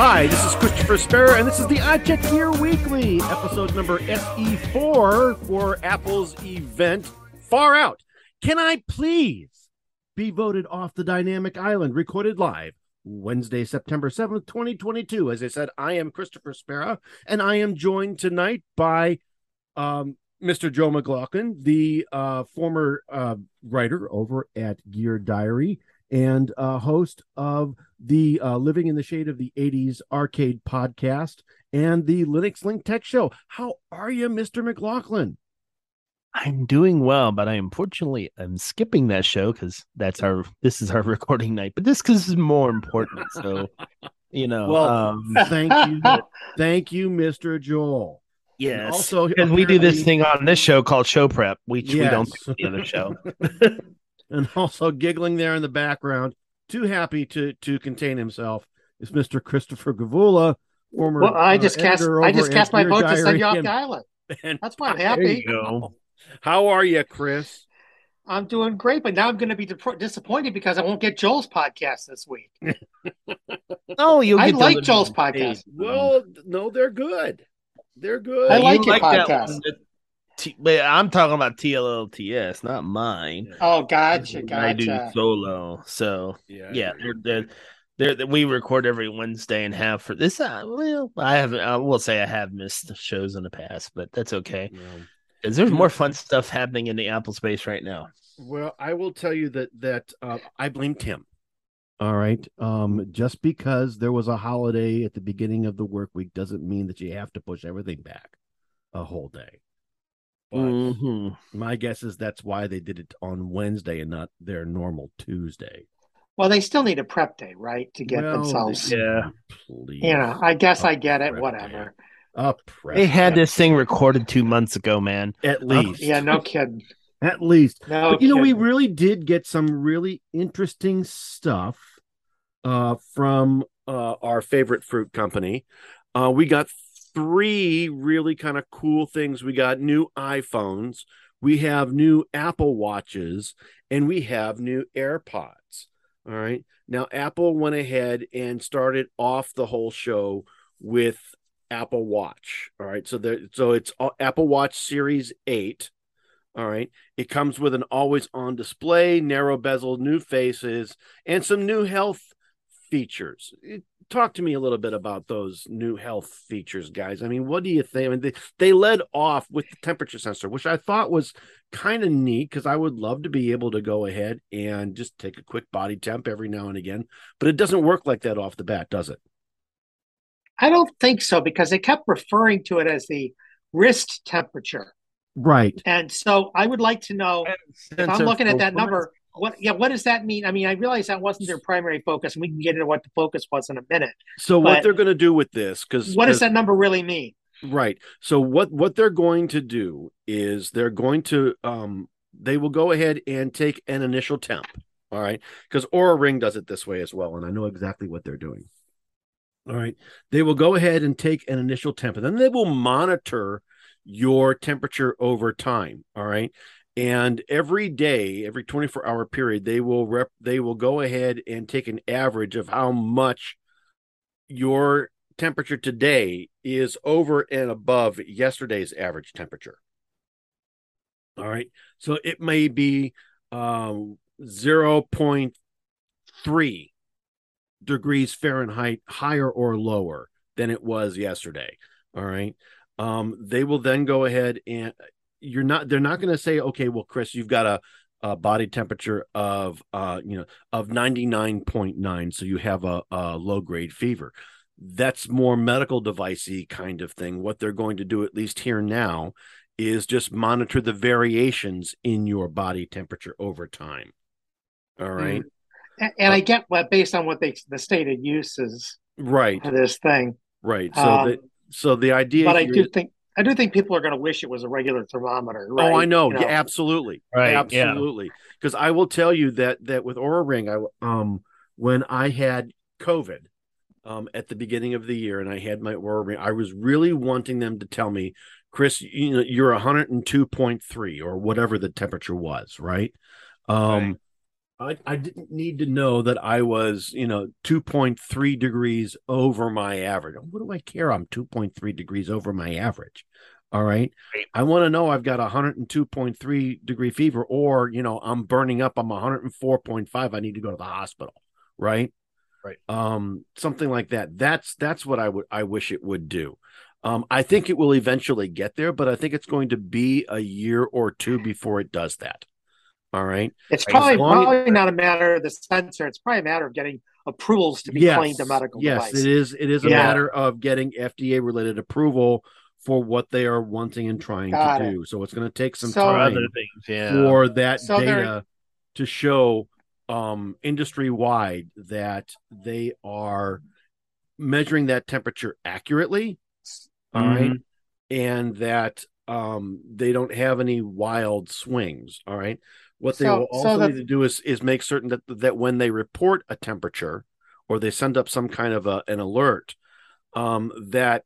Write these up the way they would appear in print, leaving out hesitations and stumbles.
Hi, this is Christopher Sparrow, and this is the iCheck Gear Weekly, episode number SE4 for Apple's event Far Out. Can I please be voted off the Dynamic Island, recorded live Wednesday, September 7th, 2022. As I said, I am Christopher Sparrow, and I am joined tonight by Mr. Joe McLaughlin, the former writer over at Gear Diary and host of the Living in the Shade of the 80s Arcade podcast and the Linux Link Tech Show. How are you, Mr. McLaughlin? I'm doing well, but I'm skipping that show because this is our recording night. But this is more important. So, Well, thank you, Mr. Joel. Yes, also, because we do this thing on this show called Show Prep, which we don't do the other show. And also giggling there in the background, too happy to contain himself, is Mr. Christopher Gavula, former. Well, I just cast my vote to send you off the island. That's why I'm happy. How are you, Chris? I'm doing great, but now I'm going to be disappointed because I won't get Joel's podcast this week. Oh, I like Joel's podcast. Well, no, they're good. They're good. I like your podcast. But I'm talking about TLLTS, not mine. Oh, gotcha. I do solo, so yeah. We record every Wednesday and have for this. I will say I have missed shows in the past, but that's okay. Because there's more fun stuff happening in the Apple space right now. Well, I will tell you that I blame Tim. All right. Just because there was a holiday at the beginning of the work week doesn't mean that you have to push everything back a whole day. But my guess is that's why they did it on Wednesday and not their normal Tuesday. Well, they still need a prep day, right? To get themselves. Yeah. Please. I guess I get it. Whatever. They had this thing recorded 2 months ago, man. At least. Yeah, no kidding. At least. No but, we really did get some really interesting stuff from our favorite fruit company. We got 3 really kind of cool things. We got new iPhones, we have new Apple Watches, and we have new AirPods. All right. Now, Apple went ahead and started off the whole show with Apple Watch. All right. So it's Apple Watch Series 8. All right. It comes with an always-on display, narrow bezel, new faces, and some new health features. Talk to me a little bit about those new health features, guys. I mean, what do you think? I mean, they led off with the temperature sensor, which I thought was kind of neat because I would love to be able to go ahead and just take a quick body temp every now and again. But it doesn't work like that off the bat, does it? I don't think so, because they kept referring to it as the wrist temperature. Right. And so I would like to know, if I'm looking at that number, what does that mean? I mean, I realize that wasn't their primary focus, and we can get into what the focus was in a minute. So what they're going to do with this, what does that number really mean? Right. So what they're going to do is they're going to they will go ahead and take an initial temp. All right. Because Oura Ring does it this way as well, and I know exactly what they're doing. All right. They will go ahead and take an initial temp, and then they will monitor your temperature over time. All right. And every day, every 24-hour period, they will go ahead and take an average of how much your temperature today is over and above yesterday's average temperature. All right. So it may be 0.3 degrees Fahrenheit higher or lower than it was yesterday. All right. They will then go ahead and they're not going to say, okay, well, Chris, you've got a body temperature of 99.9. So you have a low grade fever. That's more medical device-y kind of thing. What they're going to do, at least here now, is just monitor the variations in your body temperature over time. All right. And I get based on what the stated use is. Right. For this thing. Right. So the idea. But I do think people are going to wish it was a regular thermometer. Right? Oh, I know. Yeah, absolutely. Right. Absolutely. Because I will tell you that with Oura Ring, when I had COVID at the beginning of the year and I had my Oura Ring, I was really wanting them to tell me, Chris, you're 102.3 or whatever the temperature was, right? Right. I didn't need to know that I was, 2.3 degrees over my average. What do I care? I'm 2.3 degrees over my average. All right. I want to know I've got 102.3 degree fever, or, I'm burning up. I'm 104.5. I need to go to the hospital. Right. Right. Something like that. That's what I wish it would do. I think it will eventually get there, but I think it's going to be a year or two before it does that. All right. It's probably not a matter of the sensor. It's probably a matter of getting approvals to be claimed a medical device. Yes, it is. It is a matter of getting FDA related approval for what they are wanting and trying to do. So it's going to take some time for that data to show industry wide that they are measuring that temperature accurately. All right. And that they don't have any wild swings. All right. What they will also need to do is make certain that when they report a temperature or they send up some kind of an alert, that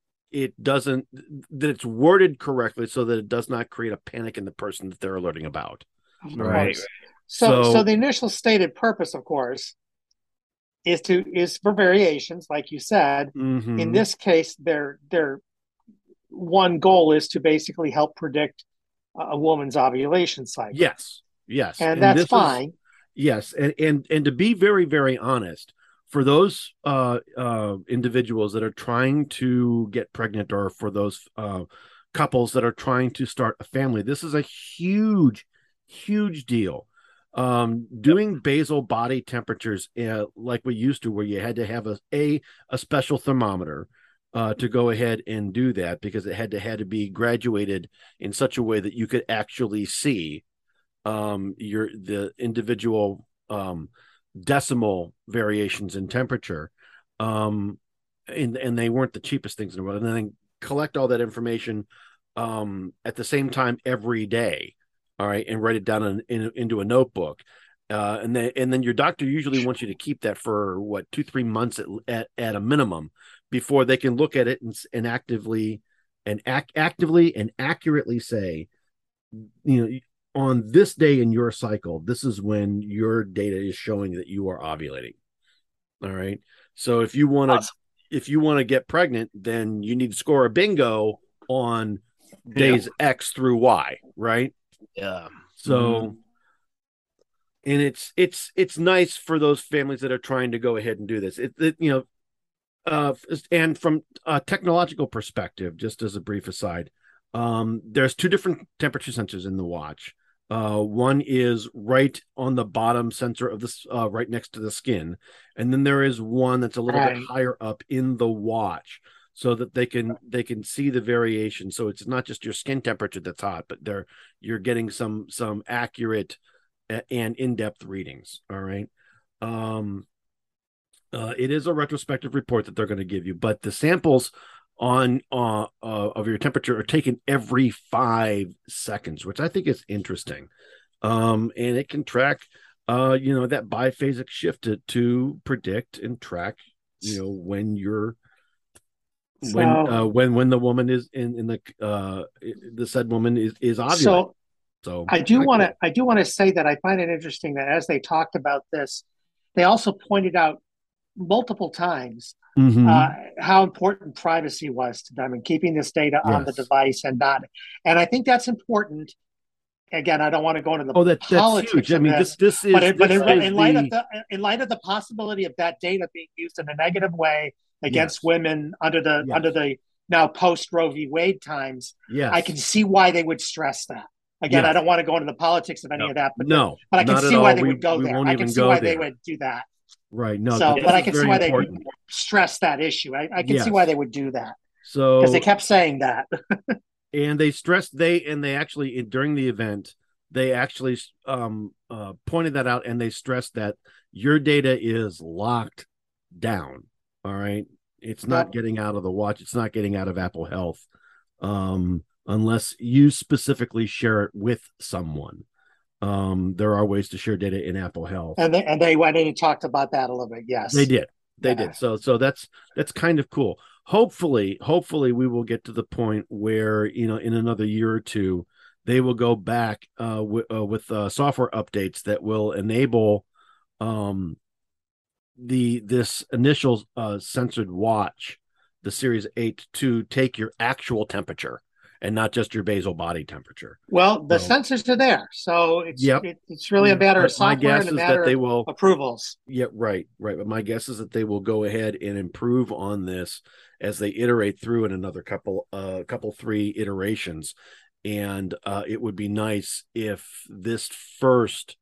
it's worded correctly so that it does not create a panic in the person that they're alerting about. Right. So the initial stated purpose, of course, is for variations, like you said. Mm-hmm. In this case, their one goal is to basically help predict a woman's ovulation cycle. Yes, and that's fine. Yes, and to be very, very honest, for those individuals that are trying to get pregnant, or for those couples that are trying to start a family, this is a huge, huge deal. Doing basal body temperatures like we used to, where you had to have a special thermometer to go ahead and do that, because it had to be graduated in such a way that you could actually see the individual decimal variations in temperature, and they weren't the cheapest things in the world. And then collect all that information at the same time every day, all right, and write it down into a notebook. And then your doctor usually wants you to keep that for 2-3 months at a minimum before they can look at it and actively and accurately say, on this day in your cycle, this is when your data is showing that you are ovulating. All right. So if you want to get pregnant, then you need to score a bingo on days X through Y, right? Yeah. So, and it's nice for those families that are trying to go ahead and do this. And from a technological perspective, just as a brief aside, there's two different temperature sensors in the watch. One is right on the bottom sensor of this, right next to the skin, and then there is one that's a little bit higher up in the watch, so that they can see the variation. So it's not just your skin temperature that's hot, but you're getting some accurate and in-depth readings. All right. It is a retrospective report that they're going to give you, but the samples of your temperature are taken every 5 seconds, which I think is interesting. And it can track that biphasic shift to predict and track when the woman is in the said woman is ovulating. So I do want to say that I find it interesting that as they talked about this, they also pointed out multiple times how important privacy was to them and keeping this data on the device and not. And I think that's important. Again, I don't want to go into the politics. That's huge. I mean, this is. But in light of the possibility of that data being used in a negative way against women under the now post Roe v. Wade times, I can see why they would stress that. Again, I don't want to go into the politics of any of that, but I can see why they would go there. I can see why they would do that. Right. No, but I can see why they would stress that issue. I can see why they would do that. So because they kept saying that. And they stressed they actually during the event, they actually pointed that out, and they stressed that your data is locked down. All right. It's not getting out of the watch. It's not getting out of Apple Health unless you specifically share it with someone. There are ways to share data in Apple Health, and they went in and talked about that a little bit. Yes, they did. They did. So that's kind of cool. Hopefully we will get to the point where in another year or two they will go back with software updates that will enable this initial censored watch, the Series 8, to take your actual temperature and not just your basal body temperature. Well, the sensors are there, so it's really a matter of software and a matter of approvals. Yeah, right. But my guess is that they will go ahead and improve on this as they iterate through in another couple 3 iterations. And it would be nice if this first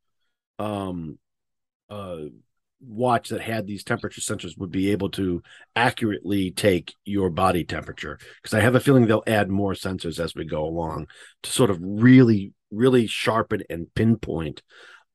watch that had these temperature sensors would be able to accurately take your body temperature, because I have a feeling they'll add more sensors as we go along to sort of really sharpen and pinpoint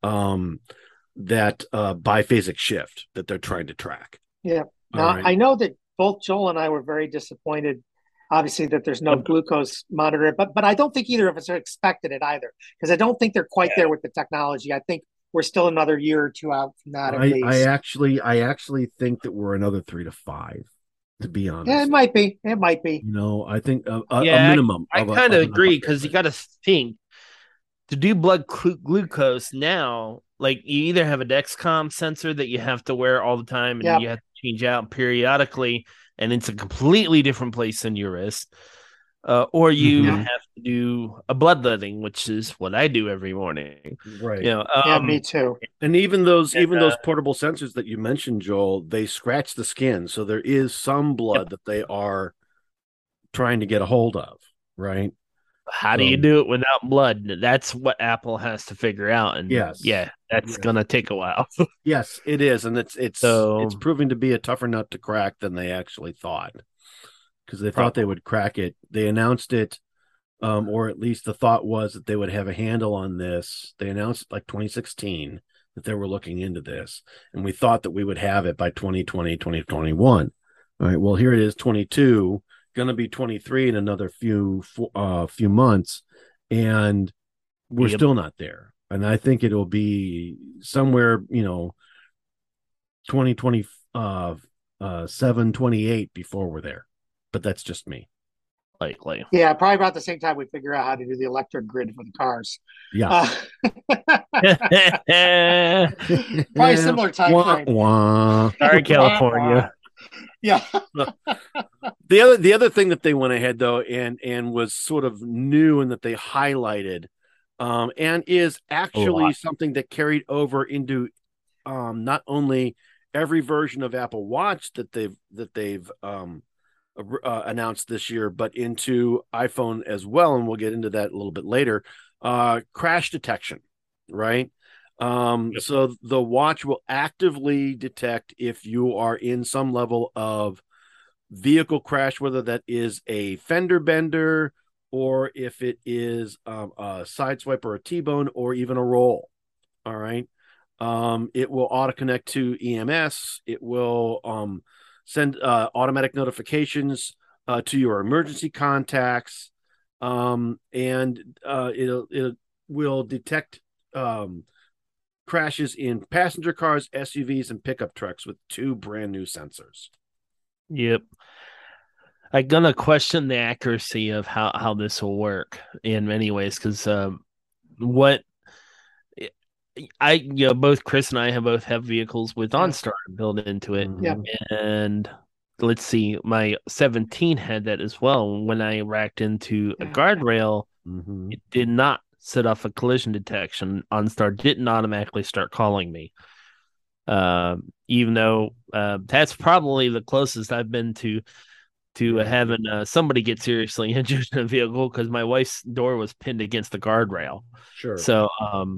that biphasic shift that they're trying to track. Yeah. Now, I know that both Joel and I were very disappointed, obviously, that there's no glucose monitor, but I don't think either of us expected it either, because I don't think they're quite there with the technology. I think we're still another year or two out from that. I actually think that we're another 3 to 5, to be honest. Yeah, it might be. I think a minimum. I kind of agree, because you got to think to do blood glucose now. Like, you either have a Dexcom sensor that you have to wear all the time, and you have to change out periodically, and it's a completely different place than your wrist. Or you have to do a bloodletting, which is what I do every morning. Right. Me too. And even those portable sensors that you mentioned, Joel, they scratch the skin. So there is some blood that they are trying to get a hold of, right? How do you do it without blood? That's what Apple has to figure out. And that's going to take a while. Yes, it is. And it's proving to be a tougher nut to crack than they actually thought. Because they thought they would crack it. They announced it, or at least the thought was that they would have a handle on this. They announced like 2016 that they were looking into this, and we thought that we would have it by 2020, 2021. All right, well, here it is, 22, going to be 23 in another few months, and we're still not there. And I think it'll be somewhere, 2027, 28 before we're there. But that's just me. Likely. Yeah, probably about the same time we figure out how to do the electric grid for the cars. Yeah. Probably similar time frame. Sorry, California. Yeah. The other thing that they went ahead, though, and was sort of new and that they highlighted, and is actually something that carried over into not only every version of Apple Watch that they've announced this year, but into iPhone as well, and we'll get into that a little bit later. Crash detection, right? So the watch will actively detect if you are in some level of vehicle crash, whether that is a fender bender or if it is a side swipe or a T-bone or even a roll. All right. It will auto connect to EMS. It will send automatic notifications to your emergency contacts, and it will detect crashes in passenger cars, SUVs, and pickup trucks with 2 brand new sensors. Yep. I'm gonna question the accuracy of how this will work in many ways, because both Chris and I both have vehicles with OnStar built into it. Yeah. And let's see, my 17 had that as well. When I racked into a guardrail, it did not set off a collision detection. OnStar didn't automatically start calling me. Even though that's probably the closest I've been to having somebody get seriously injured in a vehicle, because my wife's door was pinned against the guardrail. Sure. So,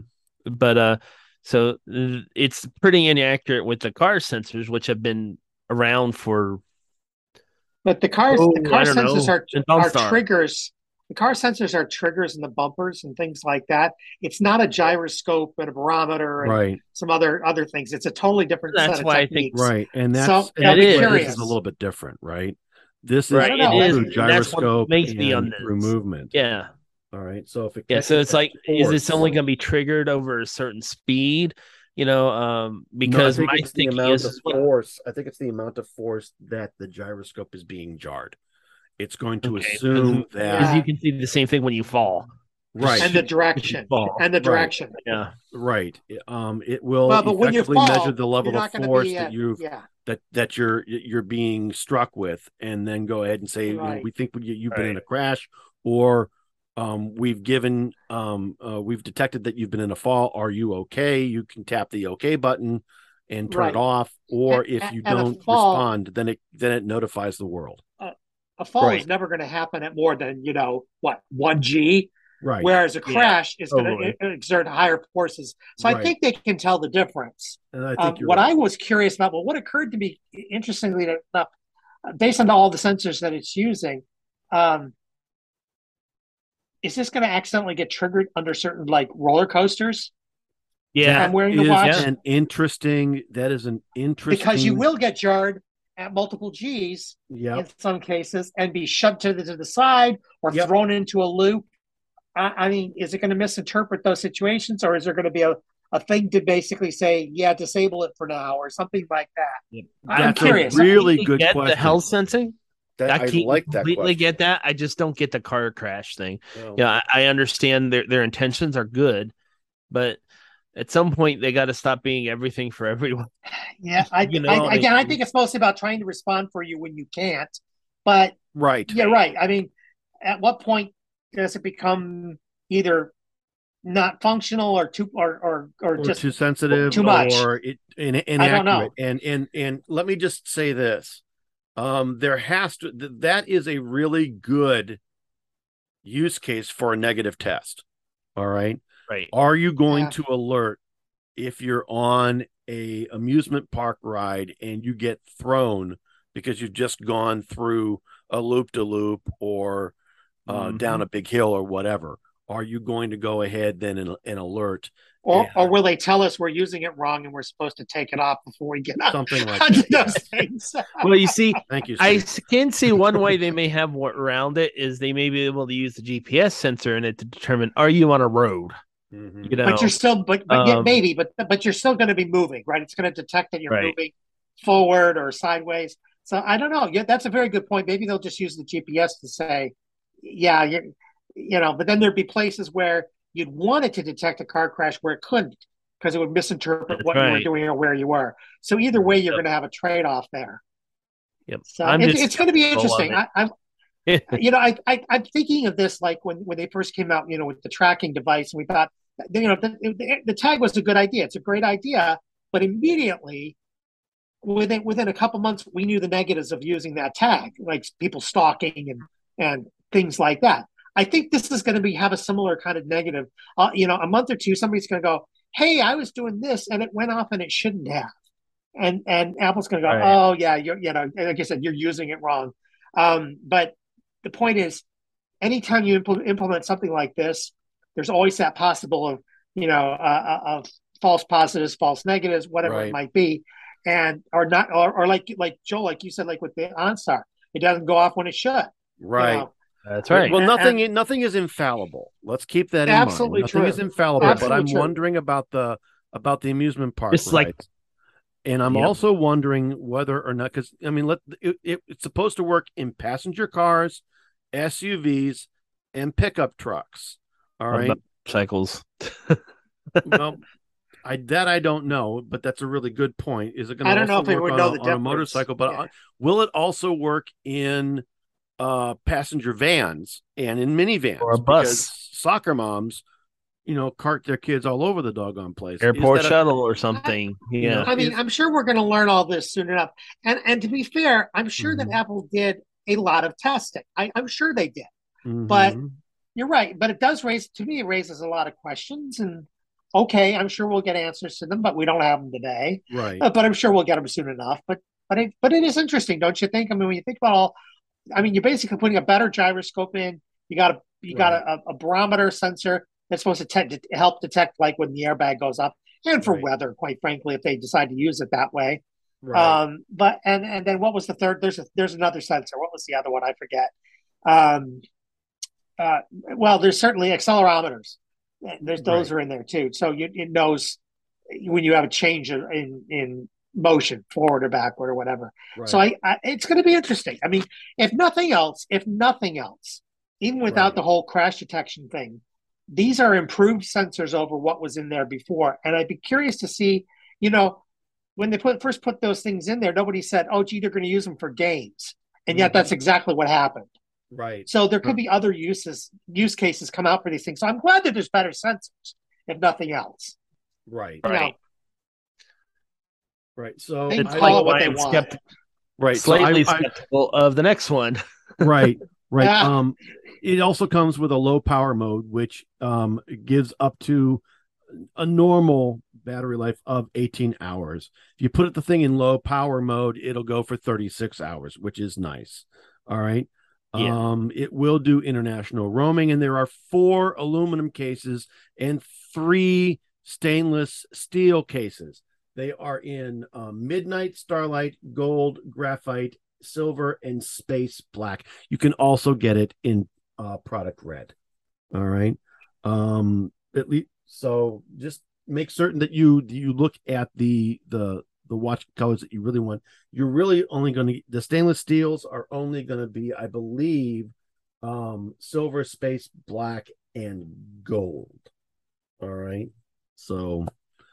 so it's pretty inaccurate with the car sensors, which have been around for. But the car sensors are triggers. The car sensors are triggers in the bumpers and things like that. It's not a gyroscope and a barometer and some other things. It's a totally different set of techniques. Right, and this is a little bit different, right? This is through gyroscope and through movement. Yeah. All right. So if so it's like, is this only going to be triggered over a certain speed? Because my thinking is force. I think it's the amount of force that the gyroscope is being jarred. It's going to assume that, because you can see the same thing when you fall. Right. And the direction. And the direction. Right. Yeah. Right. It will but when you fall, measure the level of force that you're being struck with, and then go ahead and say, we think you've been in a crash, or we've detected that you've been in a fall. Are you okay? You can tap the OK button and turn it off. Or if you don't respond, then it notifies the world. A fall is never going to happen at more than 1G. Right. Whereas a crash is going to exert higher forces. So I think they can tell the difference. And I think I was curious about, what occurred to me, interestingly enough, based on all the sensors that it's using, is this going to accidentally get triggered under certain roller coasters? Yeah. I'm wearing the watch. That is an interesting. Because you will get jarred at multiple Gs in some cases and be shoved to the side or thrown into a loop. I mean, is it going to misinterpret those situations, or is there going to be a thing to basically say, disable it for now, or something like that? Yeah. I'm curious. Really good question. The health sensing? I like that. Completely get that. I just don't get the car crash thing. Oh. I understand their intentions are good, but at some point they got to stop being everything for everyone. Yeah, I think it's mostly about trying to respond for you when you can't. But yeah, right. I mean, at what point does it become either not functional or just too sensitive, too much, or inaccurate? I don't know. And let me just say this: that is a really good use case for a negative test. All right. Right. Are you going to alert if you're on a amusement park ride and you get thrown because you've just gone through a loop-de-loop or down a big hill or whatever? Are you going to go ahead then and alert? Or will they tell us we're using it wrong and we're supposed to take it off before we get something like that? Those things. Well, you see, thank you, Steve. I can see one way they may have around it is they may be able to use the GPS sensor in it to determine, are you on a road? Mm-hmm. But you're still, but you're still going to be moving, right? It's going to detect that you're moving forward or sideways. So I don't know. Yeah, that's a very good point. Maybe they'll just use the GPS to say, but then there'd be places where you'd want it to detect a car crash where it couldn't, because it would misinterpret what you were doing or where you were. So either way, you're going to have a trade-off there. Yep. So it's going to be interesting. I'm thinking of this like when they first came out, with the tracking device, and we thought, the tag was a good idea. It's a great idea, but immediately within a couple months, we knew the negatives of using that tag, like people stalking and things like that. I think this is going to have a similar kind of negative. A month or two, somebody's going to go, "Hey, I was doing this and it went off and it shouldn't have," and Apple's going to go, "Oh yeah, like I said, you're using it wrong." But the point is, anytime you implement something like this, there's always that possible of false positives, false negatives, whatever it might be, and or not, or like Joel, like you said, like with the OnStar, it doesn't go off when it should. Right. That's right. Well, nothing is infallible. Let's keep that in mind. Nothing is infallible. But I'm wondering about the amusement park rides. And I'm also wondering whether or not, because I mean, it's supposed to work in passenger cars, SUVs, and pickup trucks. All right, cycles. Well, I don't know, but that's a really good point. Is it going to? I don't know if it would know the difference on a motorcycle, but will it also work in passenger vans and in minivans or a bus? Because soccer moms, cart their kids all over the doggone place. Airport shuttle or something. I mean, I'm sure we're going to learn all this soon enough. And to be fair, I'm sure that Apple did a lot of testing. I'm sure they did. Mm-hmm. But you're right. But it raises a lot of questions. And okay, I'm sure we'll get answers to them, but we don't have them today. Right. But I'm sure we'll get them soon enough. But it is interesting, don't you think? I mean, when you think about you're basically putting a better gyroscope in. You got a barometer sensor that's supposed to help detect like when the airbag goes up, and for weather, quite frankly, if they decide to use it that way. Right. But and then what was the third? There's another sensor. What was the other one? I forget. Well, there's certainly accelerometers. Those are in there too. So it knows when you have a change in motion, forward or backward or whatever. Right. So it's going to be interesting. I mean, if nothing else, even without the whole crash detection thing, these are improved sensors over what was in there before. And I'd be curious to see, when they first put those things in there, nobody said, oh, gee, they're going to use them for games. And yet that's exactly what happened. Right. So there could be other use cases come out for these things. So I'm glad that there's better sensors, if nothing else. Right. Right. So they call it what they want. Right. Slightly skeptical of the next one. Right. It also comes with a low power mode, which gives up to a normal battery life of 18 hours. If you put the thing in low power mode, it'll go for 36 hours, which is nice. All right. Yeah. It will do international roaming, and there are 4 aluminum cases and 3 stainless steel cases. They are in midnight, starlight, gold, graphite, silver, and space black. You can also get it in product red. All right. At least, so just make certain that you look at the watch colors that you really want. You're really only going to, the stainless steels are only going to be, I believe, silver, space black, and gold. All right. So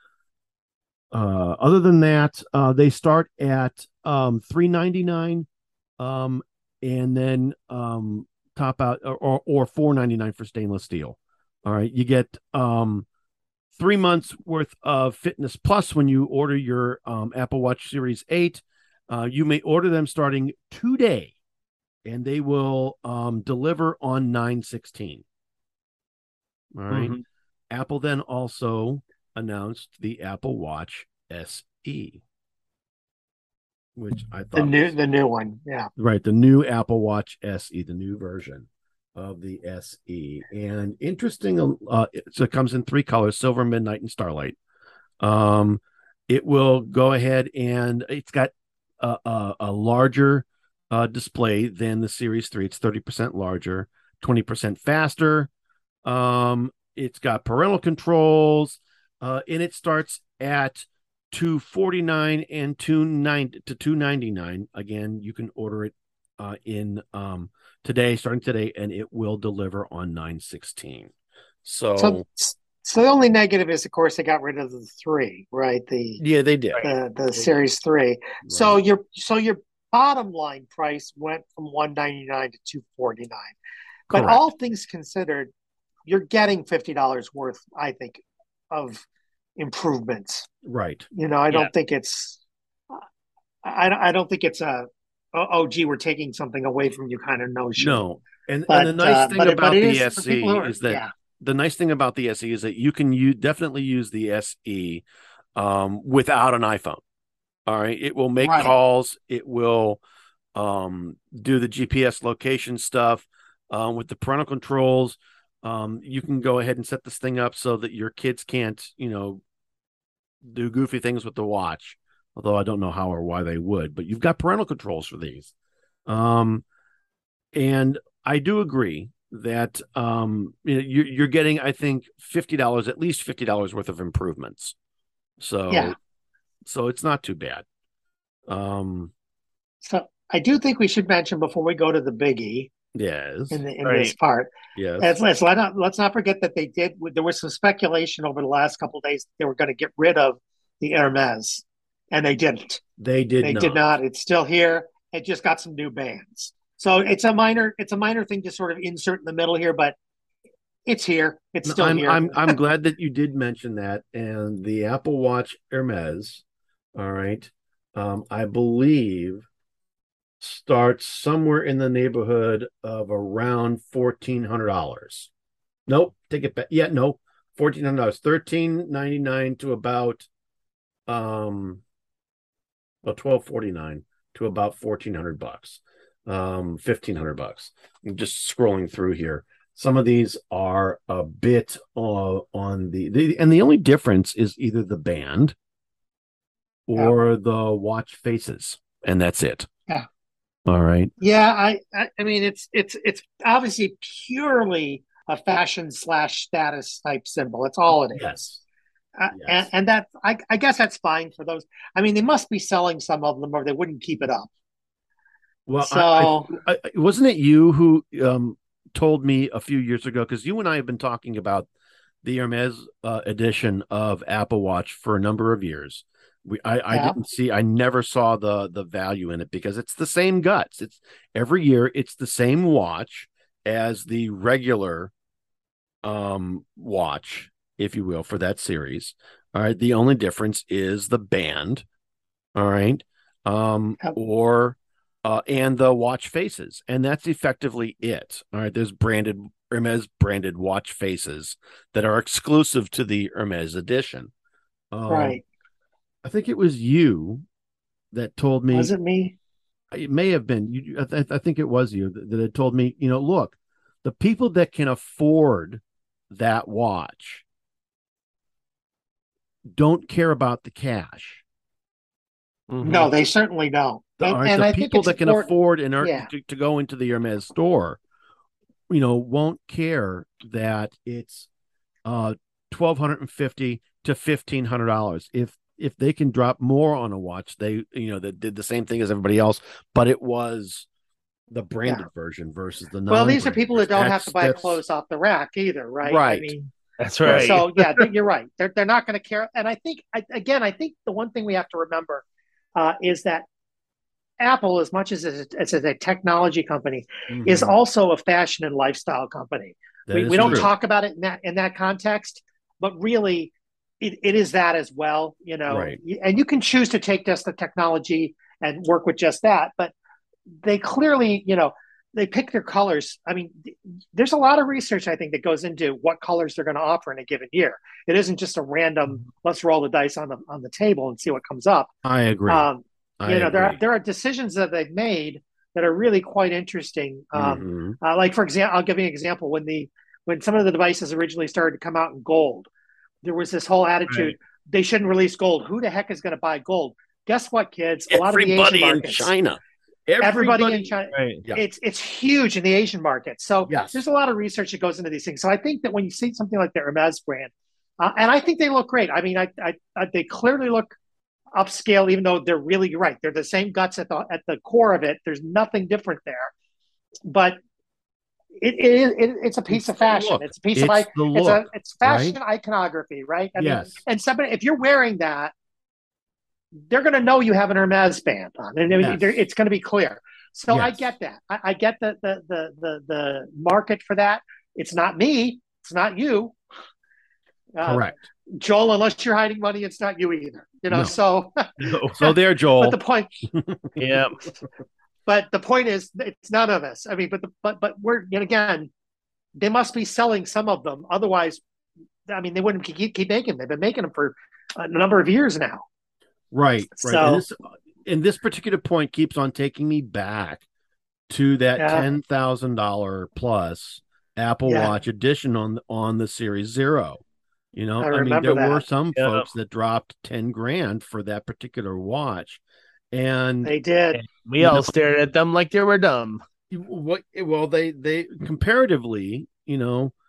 other than that, they start at $399, and then top out or $499 for stainless steel. All right, you get 3 months worth of Fitness Plus when you order your Apple Watch Series 8. You may order them starting today, and they will deliver on 9/16. All right. Mm-hmm. Apple then also announced the Apple Watch SE, which I thought the new one, yeah, right, the new Apple Watch SE, the new version of the SE. And interesting, so it comes in 3 colors: silver, midnight, and starlight. It will go ahead, and it's got a larger display than the Series 3. It's 30% larger, 20% faster. It's got parental controls, and it starts at $249 and $299. Again, you can order it in starting today, and it will deliver on 9/16. So the only negative is, of course, they got rid of the 3, right? They did the Series 3. Right. So your bottom line price went from $199 to $249. But all things considered, you're getting $50 worth, I think, of improvements. Right. I don't think it's I don't think it's gee, we're taking something away from you kind of notion. No. And the nice thing about the SE is that the nice thing about the SE is that you can definitely use the SE without an iPhone. All right. It will make calls. It will do the GPS location stuff with the parental controls. You can go ahead and set this thing up so that your kids can't, do goofy things with the watch. Although I don't know how or why they would, but you've got parental controls for these. And I do agree that you're getting, I think, $50, at least $50 worth of improvements. So it's not too bad. So I do think we should mention before we go to the biggie. Yes. In this part. Yes. Let's not forget that there was some speculation over the last couple of days that they were going to get rid of the Hermes, and they didn't. They did not. It's still here. It just got some new bands. So it's a minor thing to sort of insert in the middle here, but it's here. It's still here. I'm glad that you did mention that. And the Apple Watch Hermes, all right, I believe starts somewhere in the neighborhood of around $1,400. Nope, take it back. Yeah, no, $1,400, $1,399 to about $1,249 to about $1,400, $1,500. I'm just scrolling through here. Some of these are a bit on and the only difference is either the band or the watch faces, and that's it. Yeah. All right. Yeah, I mean, it's obviously purely a fashion / status type symbol. It's all it is. Yes. Yes. And that I guess that's fine for those. I mean, they must be selling some of them, or they wouldn't keep it up. Well, so wasn't it you who told me a few years ago, because you and I have been talking about the Hermes edition of Apple Watch for a number of years. I never saw the value in it because it's the same guts. It's every year it's the same watch as the regular watch, if you will, for that series. All right. The only difference is the band. All right. And the watch faces. And that's effectively it. All right. There's Hermes branded watch faces that are exclusive to the Hermes edition. Right. I think it was you that told me. Was it me? It may have been you. I think it was you that had told me, look, the people that can afford that watch don't care about the cash. Mm-hmm. No, they certainly don't. And the people that can afford to go into the Hermes store, won't care that it's $1,250 to $1,500 if they can drop more on a watch. They that did the same thing as everybody else, but it was the branded version versus the well, these are people that don't have to buy clothes off the rack either, right? Right. I mean, that's right. So you're right. They're not going to care. And I think the one thing we have to remember is that Apple, as much as it's a technology company, mm-hmm. is also a fashion and lifestyle company. We don't talk about it in that context, but really it is that as well, right. And you can choose to take just the technology and work with just that, but they clearly, they pick their colors. I mean, there's a lot of research, I think, that goes into what colors they're going to offer in a given year. It isn't just a random, let's roll the dice on the table and see what comes up. I agree. There are decisions that they've made that are really quite interesting. Like, for example, I'll give you an example. When some of the devices originally started to come out in gold, there was this whole attitude, they shouldn't release gold. Who the heck is going to buy gold? Guess what, kids? A lot of the Asian markets, everybody in China. Right. Yeah. It's huge in the Asian market. So there's a lot of research that goes into these things. So I think that when you see something like the Hermes brand, and I think they look great. I mean, they clearly look upscale, even though they're really right. They're the same guts at the core of it. There's nothing different there, but it's a piece of fashion. It's a piece of it's fashion iconography, right? I mean, and somebody, if you're wearing that, they're going to know you have an Hermes band on, and it's going to be clear. So I get that. I get the market for that. It's not me. It's not you. Correct. Joel, unless you're hiding money, it's not you either. No. So so there, Joel. But the point, yeah. But the point is, it's none of us. I mean, but we're again, they must be selling some of them. Otherwise, I mean, they wouldn't keep making them. They've been making them for a number of years now. Right. So, and this particular point keeps on taking me back to that $10,000 plus Apple Watch edition on the Series Zero. I mean, there were some folks that dropped $10,000 for that particular watch, and they did. We all stared at them like they were dumb. Well, they comparatively, they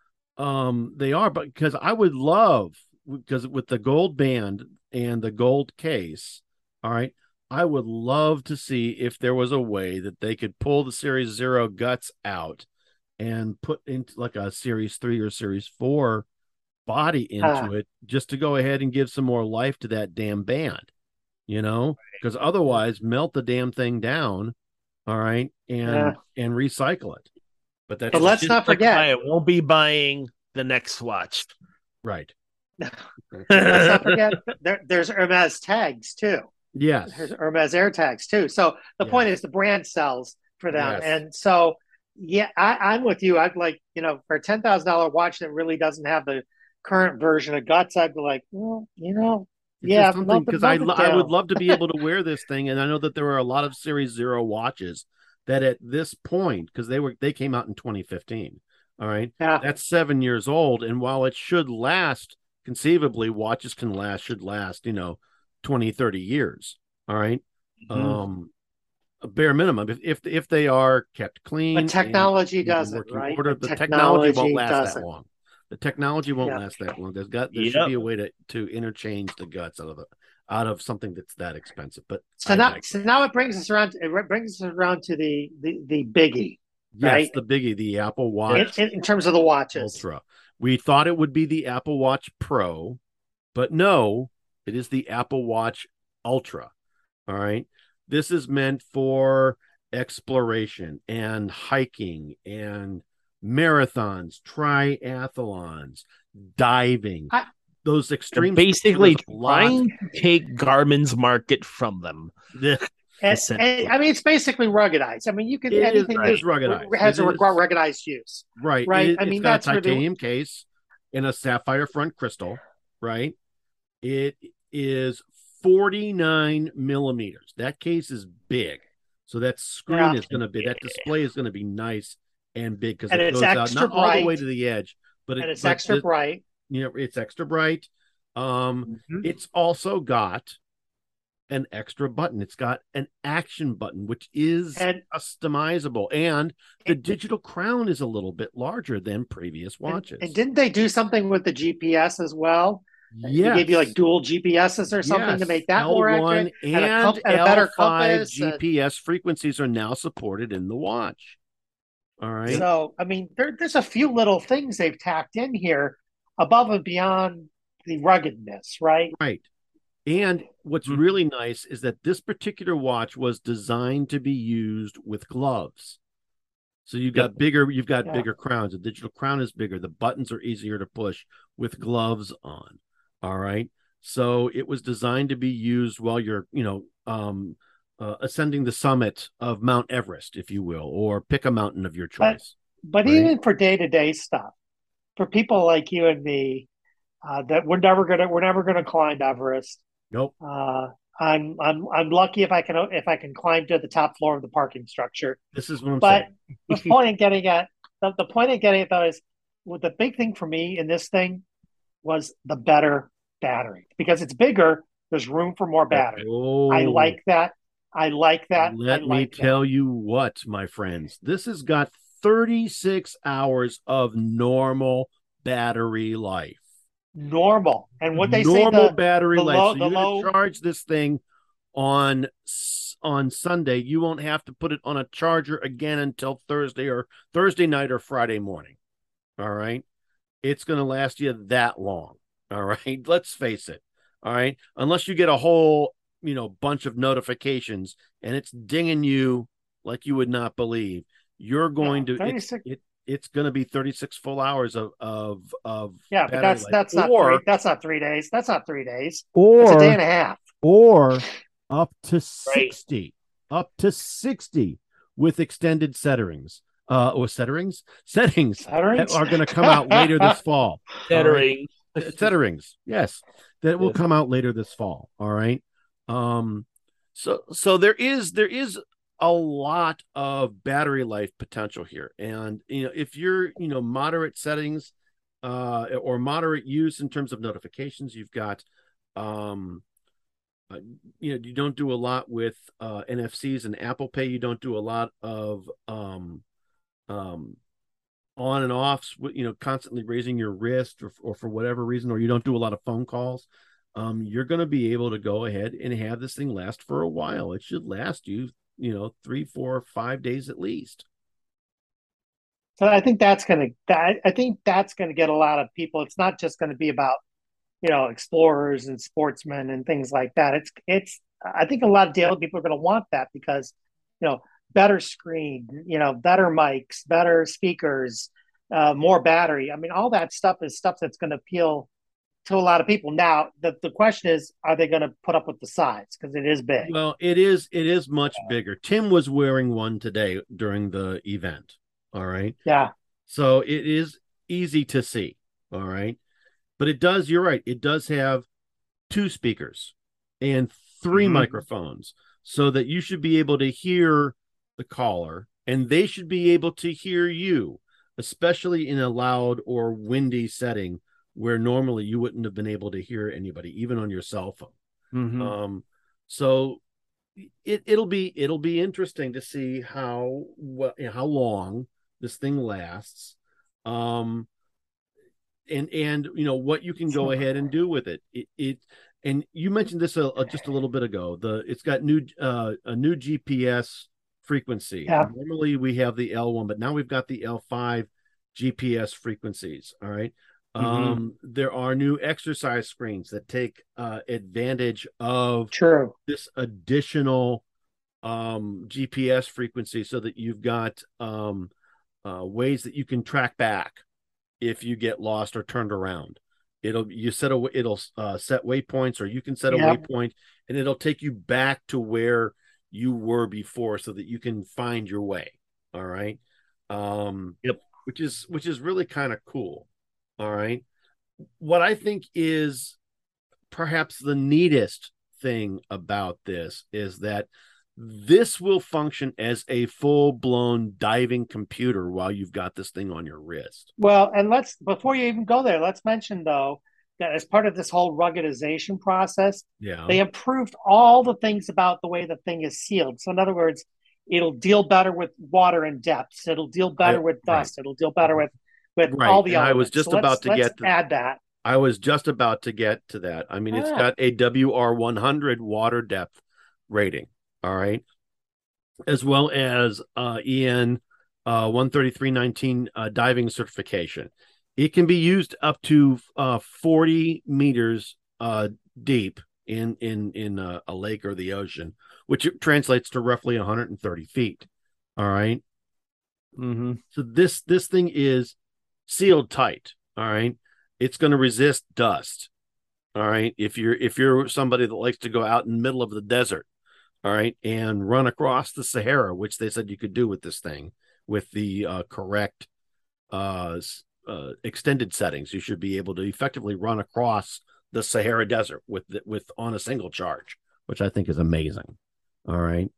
are, but because I would love, because with the gold band and the gold case, all right, I would love to see if there was a way that they could pull the Series Zero guts out and put into like a Series 3 or Series 4 body into it, just to go ahead and give some more life to that damn band, because otherwise melt the damn thing down, all right, and recycle it. But let's not forget, I won't be buying the next watch. Right. Let's not forget, there's Hermes tags too. Yes. There's Hermes air tags too. So the point is the brand sells for them. And so, I'm with you. I'd like, for a $10,000 watch that really doesn't have the current version of guts, I'd be like, because I would love to be able to wear this thing. And I know that there are a lot of Series Zero watches that at this point, because they came out in 2015. All right. Yeah. That's 7 years old. And while it should last, conceivably, watches should last, 20, 30 years. All right. Mm-hmm. A bare minimum, if they are kept clean. But technology doesn't, right? The technology won't last that long. The technology won't last that long. There should be a way to interchange the guts out of something that's that expensive. But now it brings us around. It brings us around to the biggie. right? The biggie, the Apple Watch in terms of the watches. Ultra. We thought it would be the Apple Watch Pro, but no, it is the Apple Watch Ultra. All right. This is meant for exploration and hiking and marathons, triathlons, diving. Those extreme, basically trying to take Garmin's market from them. And, I mean, it's basically ruggedized. I mean, you can anything that is ruggedized has a ruggedized use, right? I mean, that's a titanium case and a sapphire front crystal, right? It is 49 millimeters. That case is big, so that screen is going to be, that display is going to be nice and big because it goes out not all the way to the edge, but it's extra bright. You know, it's extra bright. It's also got an extra button. It's got an action button, which is customizable, and the digital crown is a little bit larger than previous watches. And didn't they do something with the GPS as well? Yes. They gave you like dual GPSs or something to make that more accurate, and a better compass. GPS frequencies are now supported in the watch. All right. So, I mean, there's a few little things they've tacked in here above and beyond the ruggedness, right? Right. And what's really nice is that this particular watch was designed to be used with gloves. So you've got bigger crowns. The digital crown is bigger. The buttons are easier to push with gloves on. All right. So it was designed to be used while you're, ascending the summit of Mount Everest, if you will, or pick a mountain of your choice. But right? Even for day-to-day stuff, for people like you and me, that we're never gonna climb Everest. Nope. I'm lucky if I can climb to the top floor of the parking structure. This is what I'm saying. But the point I'm getting at, though, is the big thing for me in this thing was the better battery, because it's bigger. There's room for more battery. Oh. I like that. Let me tell you what, my friends, this has got 36 hours of normal battery life. Normal. And what they say, the battery life. So you're going to charge this thing on Sunday. You won't have to put it on a charger again until Thursday night or Friday morning. All right. It's going to last you that long. All right. Let's face it. All right. Unless you get a whole, bunch of notifications and it's dinging you like you would not believe, you're going to, it's going to be 36 full hours of but that's not 3 days. That's not 3 days. Or it's a day and a half. Or up to 60, with extended settings. Settings that are going to come out later this fall. Setterings, yes, that will come out later this fall. All right. So there is a lot of battery life potential here, and if you're moderate settings, or moderate use in terms of notifications, you've got you don't do a lot with NFCs and Apple Pay. You don't do a lot of on and offs, constantly raising your wrist or for whatever reason, or you don't do a lot of phone calls. You're going to be able to go ahead and have this thing last for a while. It should last you, 3, 4, 5 days at least. So I think that's going to get a lot of people. It's not just going to be about, explorers and sportsmen and things like that. I think a lot of daily people are going to want that because, better screen, better mics, better speakers, more battery. I mean, all that stuff is stuff that's going to appeal to a lot of people. Now, the question is, are they going to put up with the size? Because it is big. Well, it is much bigger. Tim was wearing one today during the event. All right. Yeah. So it is easy to see. All right. But you're right. It does have 2 speakers and 3 microphones, so that you should be able to hear the caller and they should be able to hear you, especially in a loud or windy setting where normally you wouldn't have been able to hear anybody, even on your cell phone. So it'll be interesting to see how long this thing lasts, and what you can go ahead and do with it. And you mentioned this just a little bit ago. It's got a new GPS frequency. Yeah. Normally we have the L1, but now we've got the L5 GPS frequencies. All right. There are new exercise screens that take advantage of this additional GPS frequency, so that you've got ways that you can track back if you get lost or turned around. It'll set waypoints, or you can set a waypoint, and it'll take you back to where you were before, so that you can find your way. All right. Which is really kind of cool. All right. What I think is perhaps the neatest thing about this is that this will function as a full-blown diving computer while you've got this thing on your wrist. Well, and before you even go there, let's mention, though, that as part of this whole ruggedization process, they improved all the things about the way the thing is sealed. So in other words, it'll deal better with water and depths. It'll deal better with dust. It'll deal better with all the elements. I was just about to add that. I was just about to get to that. I mean, it's got a WR100 water depth rating. All right. As well as EN 13319 diving certification. It can be used up to 40 meters deep in a lake or the ocean, which translates to roughly 130 feet. All right. So this thing is sealed tight. All right. It's going to resist dust. All right. If you're somebody that likes to go out in the middle of the desert, all right, and run across the Sahara, which they said you could do with this thing with the correct extended settings, you should be able to effectively run across the Sahara Desert with on a single charge, which I think is amazing. All right.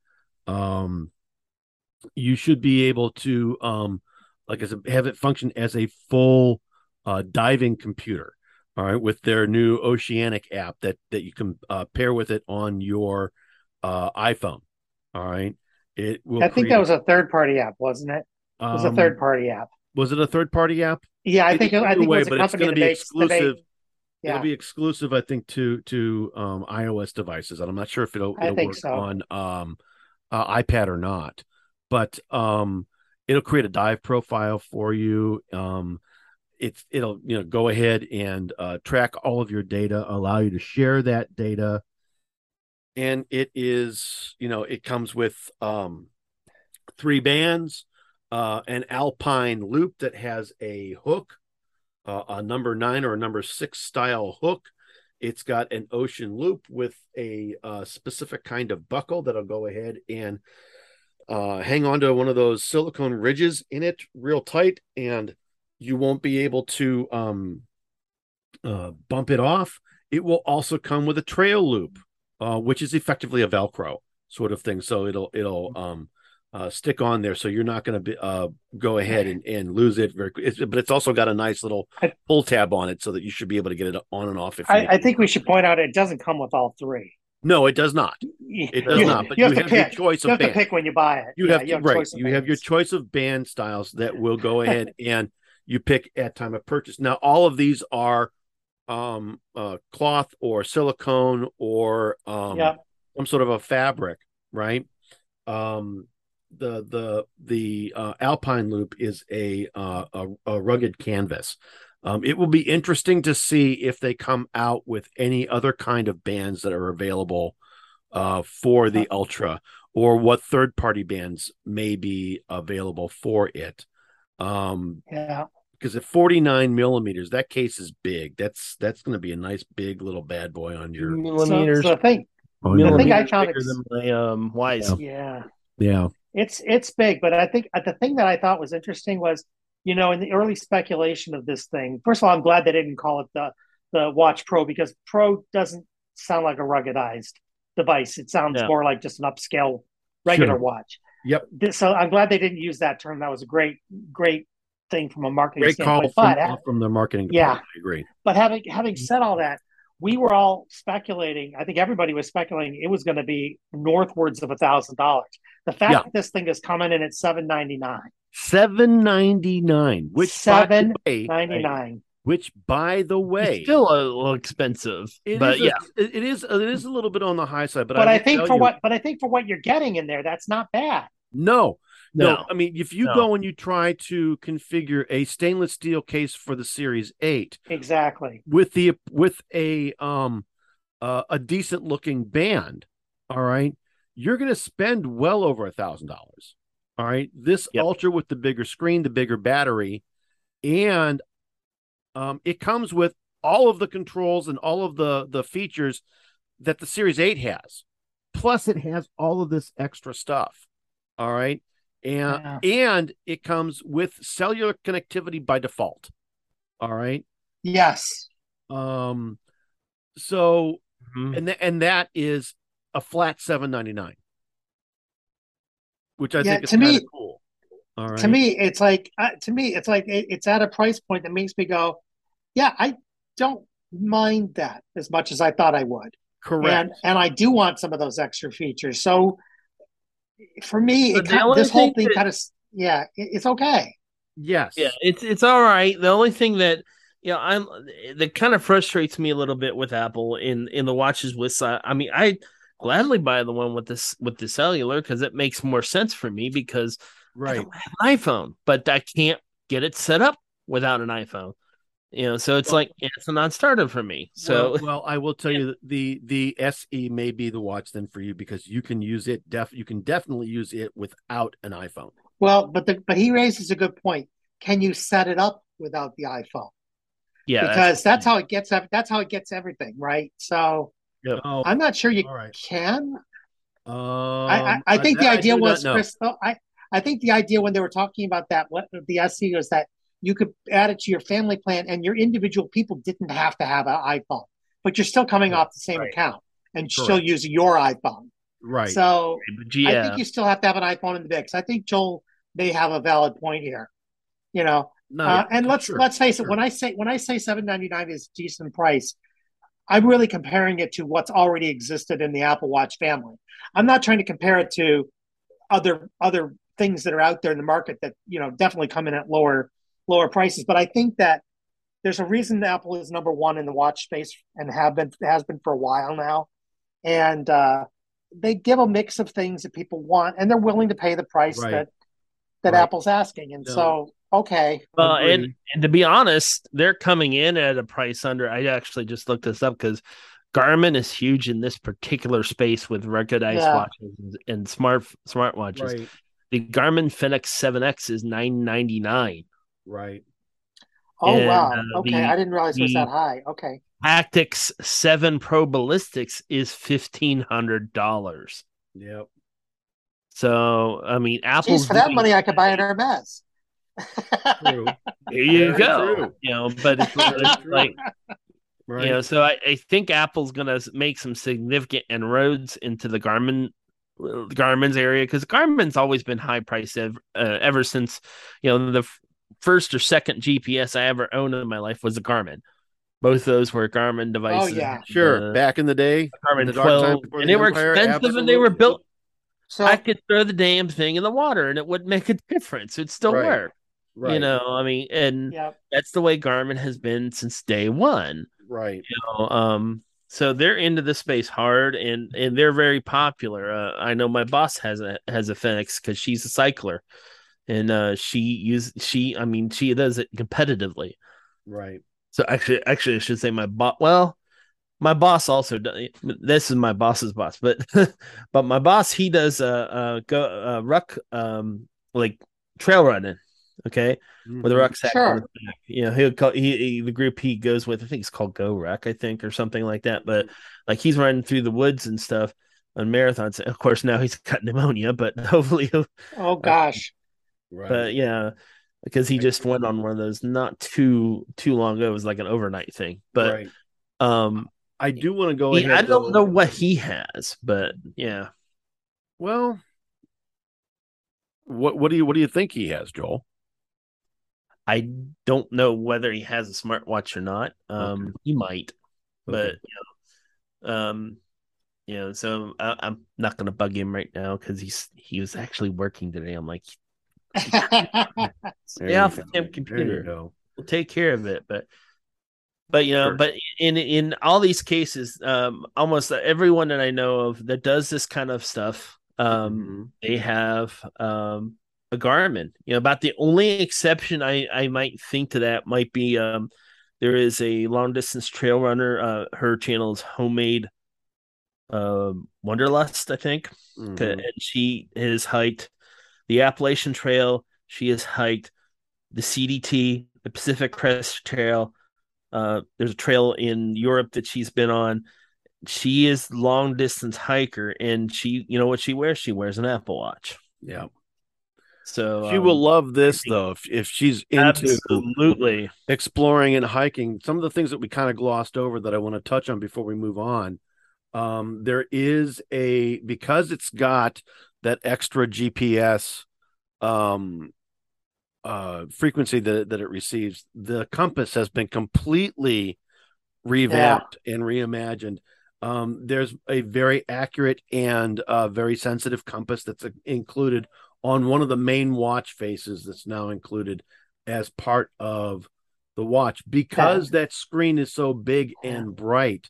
You should be able to, like I said, have it function as a full diving computer. All right. With their new Oceanic app that you can pair with it on your iPhone. All right. It will. I think that was a third-party app, wasn't it? It was a third-party app. Was it a third-party app? Yeah, I think it was a company that makes exclusive. It'll be exclusive, I think, to iOS devices, and I'm not sure if it'll work on iPad or not. But it'll create a dive profile for you. It'll go ahead and track all of your data, allow you to share that data. And it is, it comes with 3 bands, an Alpine loop that has a hook, a number 9 or a number 6 style hook. It's got an ocean loop with a specific kind of buckle that'll go ahead and hang onto one of those silicone ridges in it real tight, and you won't be able to bump it off. It will also come with a trail loop, which is effectively a Velcro sort of thing. So it'll stick on there, so you're not going to go ahead and lose it very quickly. But it's also got a nice little pull tab on it, so that you should be able to get it on and off. I think we should point out it doesn't come with all 3. No, it does not. It does not. But you have your choice of band. You have to pick when you buy it. You have your choice of band styles that will go ahead and you pick at time of purchase. Now, all of these are cloth or silicone or some sort of a fabric, right? The Alpine loop is a rugged canvas. It will be interesting to see if they come out with any other kind of bands that are available for the Ultra, or what third-party bands may be available for it. Because at 49 millimeters, that case is big. That's going to be a nice big little bad boy on your millimeters. So the thing I found bigger than my Wise. Yeah. It's big, but I think the thing that I thought was interesting was, in the early speculation of this thing. First of all, I'm glad they didn't call it the Watch Pro, because Pro doesn't sound like a ruggedized device. It sounds more like just an upscale regular watch. Yep. So I'm glad they didn't use that term. That was a great thing from a marketing great standpoint. Call from the marketing department. I agree. But having said all that, we were all speculating. I think everybody was speculating it was going to be northwards of $1,000. The fact that this thing is coming in at $799. $799, which $799. Which, by the way, it's still a little expensive. It is a little bit on the high side. But I think for what you're getting in there, that's not bad. No. No. I mean, if you go and you try to configure a stainless steel case for the Series 8, exactly, with a decent looking band, all right, you're going to spend well over $1,000. All right, this Ultra with the bigger screen, the bigger battery, and it comes with all of the controls and all of the features that the Series 8 has. Plus, it has all of this extra stuff. All right. And it comes with cellular connectivity by default. All right. Yes. So and that is a flat $799, which I think is kind of cool. All right. To me, it's like it's at a price point that makes me go, yeah, I don't mind that as much as I thought I would. Correct. And I do want some of those extra features. So for me, this whole thing kind of, it's okay. Yes. Yeah, it's all right. The only thing that that kind of frustrates me a little bit with Apple in the watches with I mean, I gladly buy the one with the cellular because it makes more sense for me because I don't have an iPhone, but I can't get it set up without an iPhone. So it's it's a non-starter for me. So well, I will tell you that the SE may be the watch then for you because you can use it. You can definitely use it without an iPhone. Well, but he raises a good point. Can you set it up without the iPhone? Yeah, because that's how it gets. That's how it gets everything right. So I'm not sure you can. I think the idea was, Chris. I think the idea when they were talking about that, what the SE was that you could add it to your family plan, and your individual people didn't have to have an iPhone, but you're still coming off the same account and still using your iPhone. Right. So I think you still have to have an iPhone in the mix. I think Joel may have a valid point here. And let's face it. When I say $799 is decent price, I'm really comparing it to what's already existed in the Apple Watch family. I'm not trying to compare it to other things that are out there in the market that definitely come in at lower prices. But I think that there's a reason Apple is number one in the watch space and has been for a while now. And they give a mix of things that people want, and they're willing to pay the price that Apple's asking. And so, okay. And to be honest, they're coming in at a price under. I actually just looked this up because Garmin is huge in this particular space with ruggedized watches and smartwatches. Right. The Garmin Fenix 7X is $999. Right. Oh, wow. Okay. I didn't realize it was that high. Okay. Tactics 7 Pro Ballistics is $1,500. Yep. So, I mean, Apple's for that money, I could buy an Hermes. True. There you go. True. But it's like, right. So I think Apple's going to make some significant inroads into the Garmin's area because Garmin's always been high priced ever since, the first or second GPS I ever owned in my life was a Garmin. Both of those were Garmin devices. Oh, yeah. Sure. Back in the day. Garmin 12. And they were expensive and they were built. So I could throw the damn thing in the water and it wouldn't make a difference. It'd still work. Right. I mean, and that's the way Garmin has been since day one. Right. So they're into the space hard and they're very popular. I know my boss has a Fenix because she's a cycler. And she does it competitively. Right. So actually, I should say my boss. Well, my boss also does. This is my boss's boss, but but my boss he does ruck like trail running. Okay, with a rucksack. Sure. He'll call the group he goes with. I think it's called Go Ruck, I think, or something like that. But like he's running through the woods and stuff on marathons. Of course, now he's got pneumonia, but hopefully he'll. Oh gosh. Right. But yeah, because he just went on one of those not too long ago. It was like an overnight thing. But I do want to go ahead. I don't know what he has, but yeah. Well, what do you think he has, Joel? I don't know whether he has a smartwatch or not. He might, but so I'm not going to bug him right now because he was actually working today. I'm like, stay off the damn computer. We'll take care of it. But but in all these cases, almost everyone that I know of that does this kind of stuff, They have a Garmin. About the only exception I might think to that might be there is a long distance trail runner. Her channel is Homemade Wanderlust, I think. And she has hiked the Appalachian Trail. She has hiked the CDT, the Pacific Crest Trail. There's a trail in Europe that she's been on. She is long distance hiker, and she, what she wears? She wears an Apple Watch. Yeah. So she will love this though if she's into absolutely exploring and hiking. Some of the things that we kind of glossed over that I want to touch on before we move on. There is because it's got that extra GPS frequency that it receives. The compass has been completely revamped and reimagined. There's a very accurate and very sensitive compass that's included on one of the main watch faces that's now included as part of the watch because that screen is so big and bright.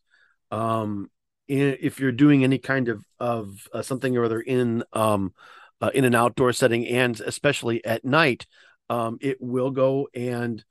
If you're doing any kind of something or other in an outdoor setting, and especially at night, it will go and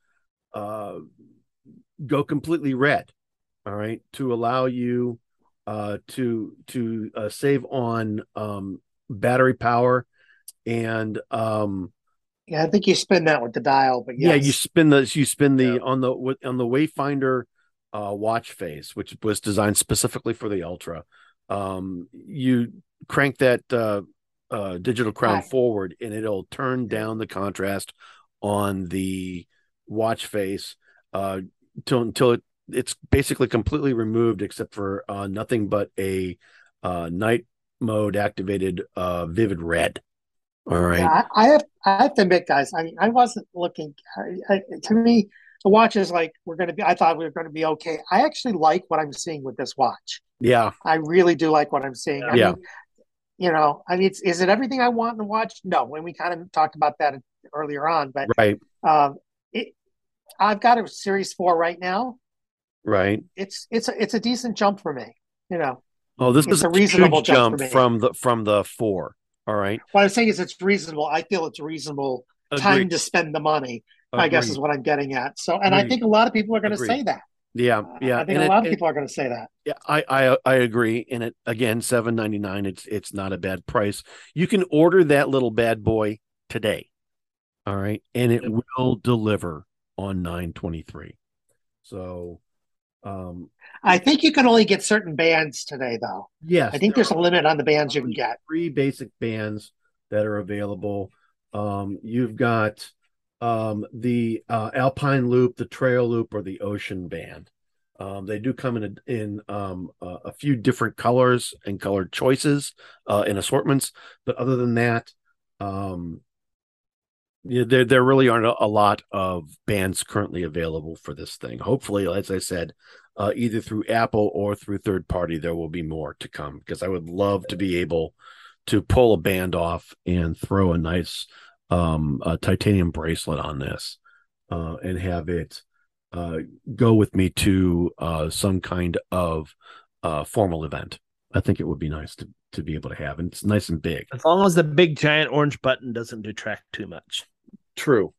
go completely red. All right, to allow you to save on battery power. And I think you spin that with the dial, but yes. You spin the on the Wayfinder watch face, which was designed specifically for the Ultra. You crank that digital crown forward, and it'll turn down the contrast on the watch face until it's basically completely removed, except for nothing but a night mode activated vivid red. All right. Yeah, I have to admit, guys, I wasn't looking. To me, the watch is like I thought we were going to be okay. I actually like what I'm seeing with this watch. Yeah, I really do like what I'm seeing. I mean, is it everything I want in a watch? No, when we kind of talked about that earlier on, but right. I've got a Series 4 right now. Right. It's a decent jump for me. Oh, this is a reasonable jump from the 4. All right. What I'm saying is it's reasonable. I feel it's a reasonable time to spend the money, I guess is what I'm getting at. So, and I think a lot of people are going to say that. Yeah. I think a lot of people are going to say that. Yeah, I agree. And it again, $7.99. It's not a bad price. You can order that little bad boy today. All right. And it will deliver on 9/23. So I think you can only get certain bands today, though. Yes, I think there's a limit on the bands you can get. 3 basic bands that are available. You've got the Alpine Loop, the Trail Loop, or the Ocean Band. They do come in a few different colors and color choices in assortments, but other than that, there really aren't a lot of bands currently available for this thing. Hopefully, as I said, either through Apple or through third party, there will be more to come, because I would love to be able to pull a band off and throw a nice titanium bracelet on this and have it go with me to some kind of formal event. I think it would be nice to be able to have, and it's nice and big. As long as the big giant orange button doesn't detract too much. True.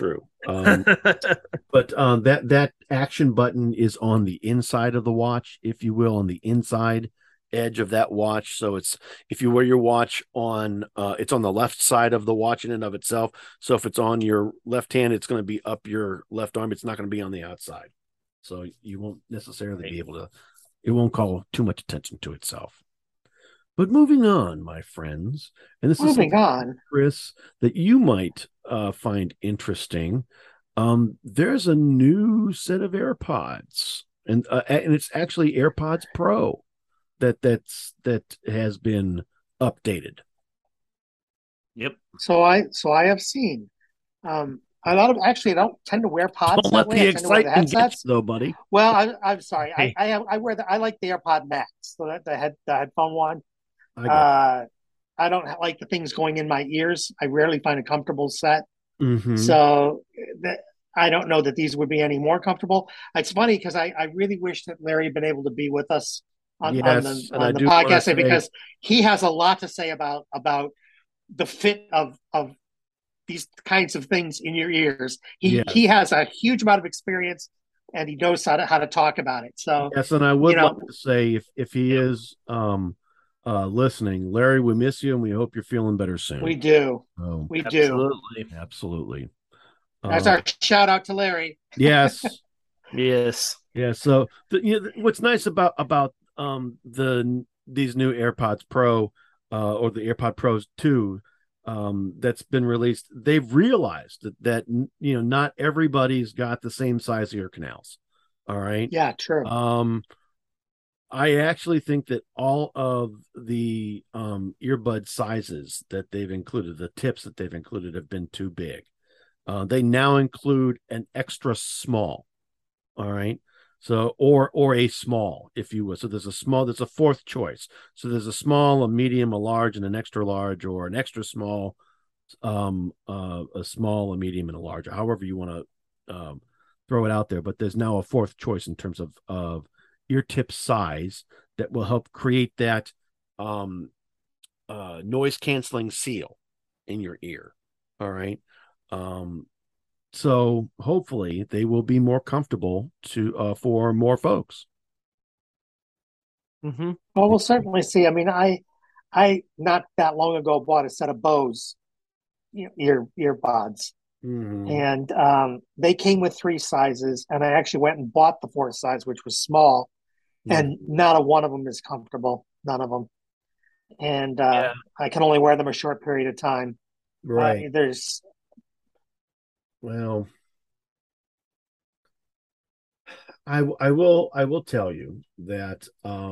But that action button is on the inside of the watch, if you will, on the inside edge of that watch. So it's, if you wear your watch on, it's on the left side of the watch in and of itself. So if it's on your left hand, it's going to be up your left arm. It's not going to be on the outside. So you won't necessarily be able to, it won't call too much attention to itself. But moving on, my friends, and this is Chris, that you might find interesting. There's a new set of AirPods, and it's actually AirPods Pro that has been updated. Yep. So I have seen. I don't tend to wear pods. Don't let the excitement get you, though, buddy. Well, I'm sorry. I like the AirPod Max, so the headphone one. I don't like the things going in my ears. I rarely find a comfortable set. Mm-hmm. So I don't know that these would be any more comfortable. It's funny because I really wish that Larry had been able to be with us on Yes, the podcast, because he has a lot to say about the fit of these kinds of things in your ears. He has a huge amount of experience, and he knows how to talk about it. So yes, and I would like to say, if he is listening, Larry, we miss you, and we hope you're feeling better soon. We do. We do. Absolutely. That's our shout out to Larry. Yes. Yes. Yeah. So what's nice about these new AirPods Pro or the AirPod Pros 2 that's been released, they've realized that not everybody's got the same size ear canals. All right. Yeah, true. I actually think that all of the earbud sizes that they've included, the tips that they've included, have been too big. They now include an extra small. All right. So, or a small, if you will. So there's a fourth choice. So there's a small, a medium, a large, and an extra large, or an extra small, a small, a medium, and a large, however you want to throw it out there. But there's now a fourth choice in terms of ear tip size that will help create that noise canceling seal in your ear. All right. So hopefully they will be more comfortable for more folks. Mm-hmm. Well, we'll certainly see. I mean, I not that long ago bought a set of Bose earbuds, and they came with 3 sizes, and I actually went and bought the 4th size, which was small, and not a one of them is comfortable. None of them, and I can only wear them a short period of time. Right. Well, I will tell you that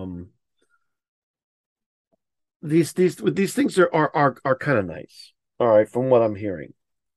these things are kind of nice. All right, from what I'm hearing.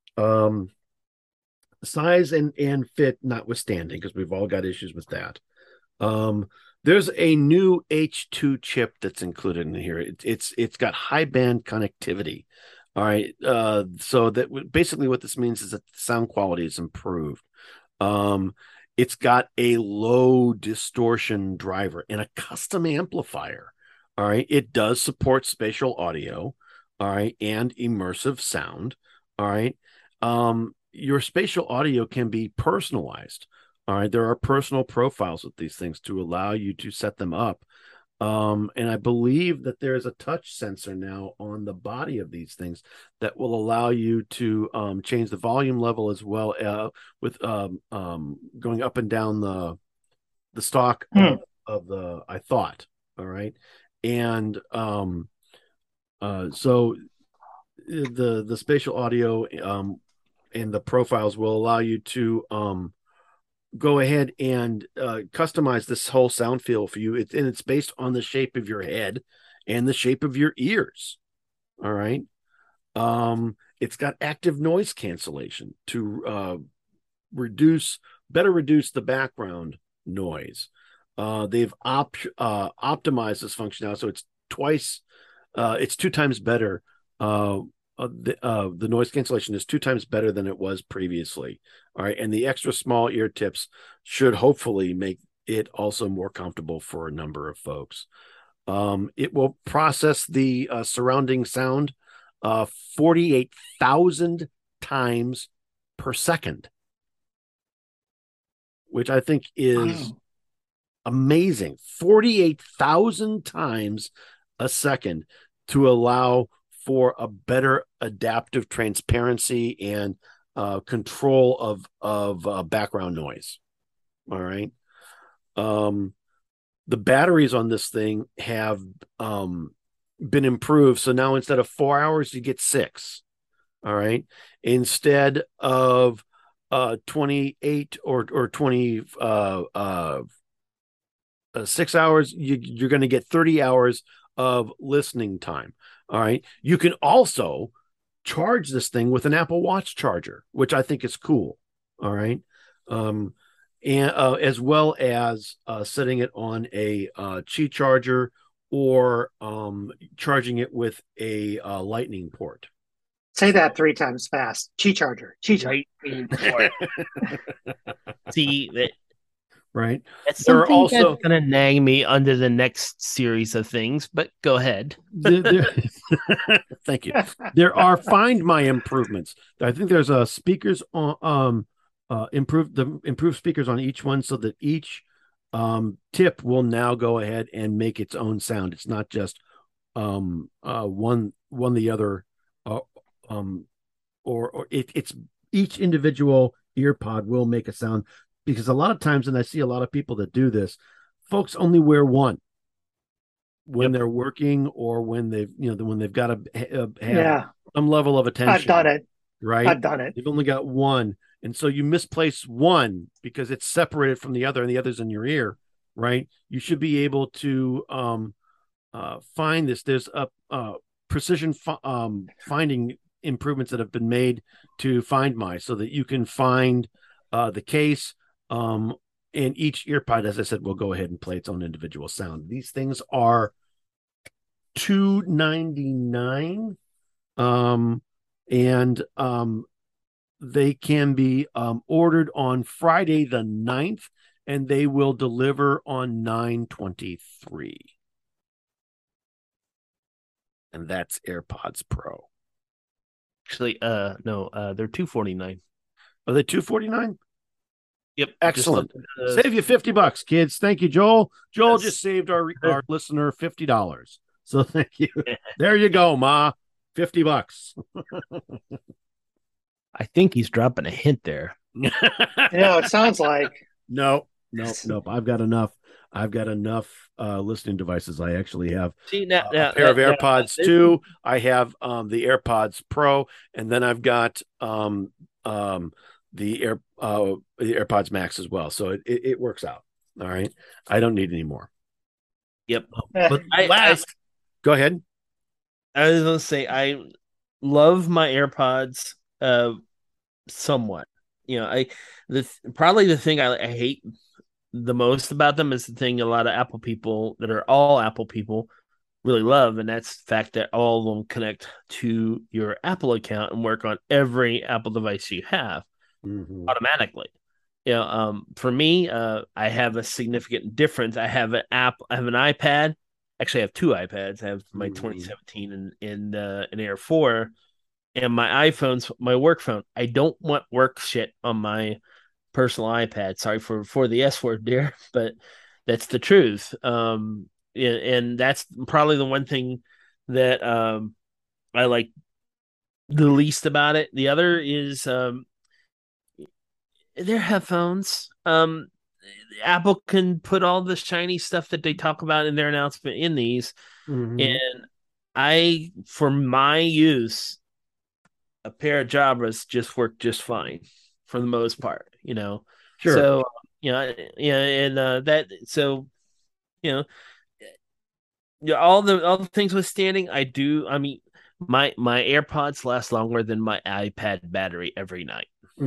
Size and fit notwithstanding, because we've all got issues with that. There's a new H2 chip that's included in here. It's got high band connectivity. All right. So that basically what this means is that the sound quality is improved. It's got a low distortion driver and a custom amplifier. All right. It does support spatial audio. All right. And immersive sound. All right. Your spatial audio can be personalized. All right. There are personal profiles with these things to allow you to set them up. And I believe that there is a touch sensor now on the body of these things that will allow you to change the volume level as well with going up and down the stock of the, I thought. All right. And so the spatial audio and the profiles will allow you to go ahead and customize this whole sound field for you. And it's based on the shape of your head and the shape of your ears. All right. It's got active noise cancellation to better reduce the background noise. They've optimized this functionality, so it's 2 times better. The noise cancellation is 2 times better than it was previously. All right. And the extra small ear tips should hopefully make it also more comfortable for a number of folks. It will process the surrounding sound 48,000 times per second, which I think is amazing. 48,000 times a second to allow for a better adaptive transparency and control of background noise. All right. The batteries on this thing have been improved. So now instead of 4 hours, you get 6. All right. Instead of 28 or 20 6 hours, you're going to get 30 hours of listening time. All right. You can also charge this thing with an Apple Watch charger, which I think is cool. All right. And as well as setting it on a Qi charger or charging it with a lightning port. Say that 3 times fast. Qi charger. Qi charger. See that. right? That's something that's going to nag me under the next series of things, but go ahead. Thank you. There are Find My improvements. I think there's a speakers on improved speakers on each one, so that each tip will now go ahead and make its own sound. It's not just one the other, or it's each individual ear pod will make a sound, because a lot of times, and I see a lot of people that do this, folks only wear one when they're working, or when they've got to have some level of attention. I've done it. Right? I've done it. You've only got one, and so you misplace one because it's separated from the other, and the other's in your ear, right? You should be able to find this. There's a precision finding improvements that have been made to Find My, so that you can find the case, and each ear pod, as I said, will go ahead and play its own individual sound. These things are $299, and they can be ordered on Friday the 9th, and they will deliver on 9/23. And that's AirPods Pro. Actually, no, they're $249. Are they $249? Yep. Excellent. Save you $50, kids. Thank you, Joel. Joel just saved our listener $50. So thank you. There you go, Ma. $50. I think he's dropping a hint there. It sounds like. Nope. I've got enough listening devices. I actually have a pair of AirPods 2. I have the AirPods Pro, and then I've got the AirPods Max as well. So it works out. All right. I don't need any more. Yep. But go ahead. I was going to say, I love my AirPods somewhat. Probably the thing I hate the most about them is the thing a lot of Apple people that are all Apple people really love, and that's the fact that all of them connect to your Apple account and work on every Apple device you have automatically. For me, I have a significant difference. I have an iPad. Actually, I have two iPads. I have my 2017 and an Air 4, and my iPhone's my work phone. I don't want work shit on my personal iPad. Sorry for the S word there, but that's the truth. And that's probably the one thing that I like the least about it. The other is they're headphones. Apple can put all this shiny stuff that they talk about in their announcement in these, and for my use, a pair of Jabras just work just fine for the most part. Sure. So and all the things withstanding, I mean, my AirPods last longer than my iPad battery every night.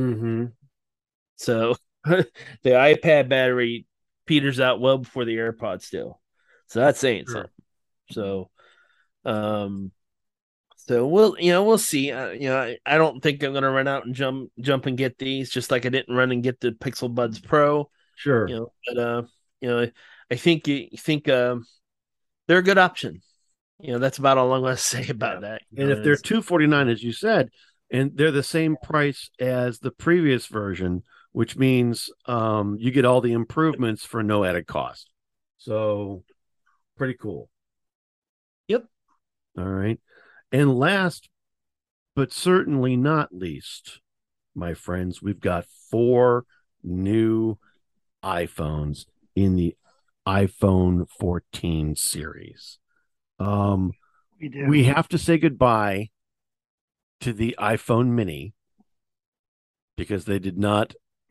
So the iPad battery peters out well before the AirPods do. So that's saying something. So, we'll see. I don't think I'm gonna run out and jump and get these, just like I didn't run and get the Pixel Buds Pro. Sure. But I think they're a good option. That's about all I'm going to say about that. And if they're $249, as you said, and they're the same price as the previous version, which means you get all the improvements for no added cost. So pretty cool. Yep. All right. And last, but certainly not least, my friends, we've got 4 new iPhones in the iPhone 14 series. We have to say goodbye to the iPhone Mini because they did not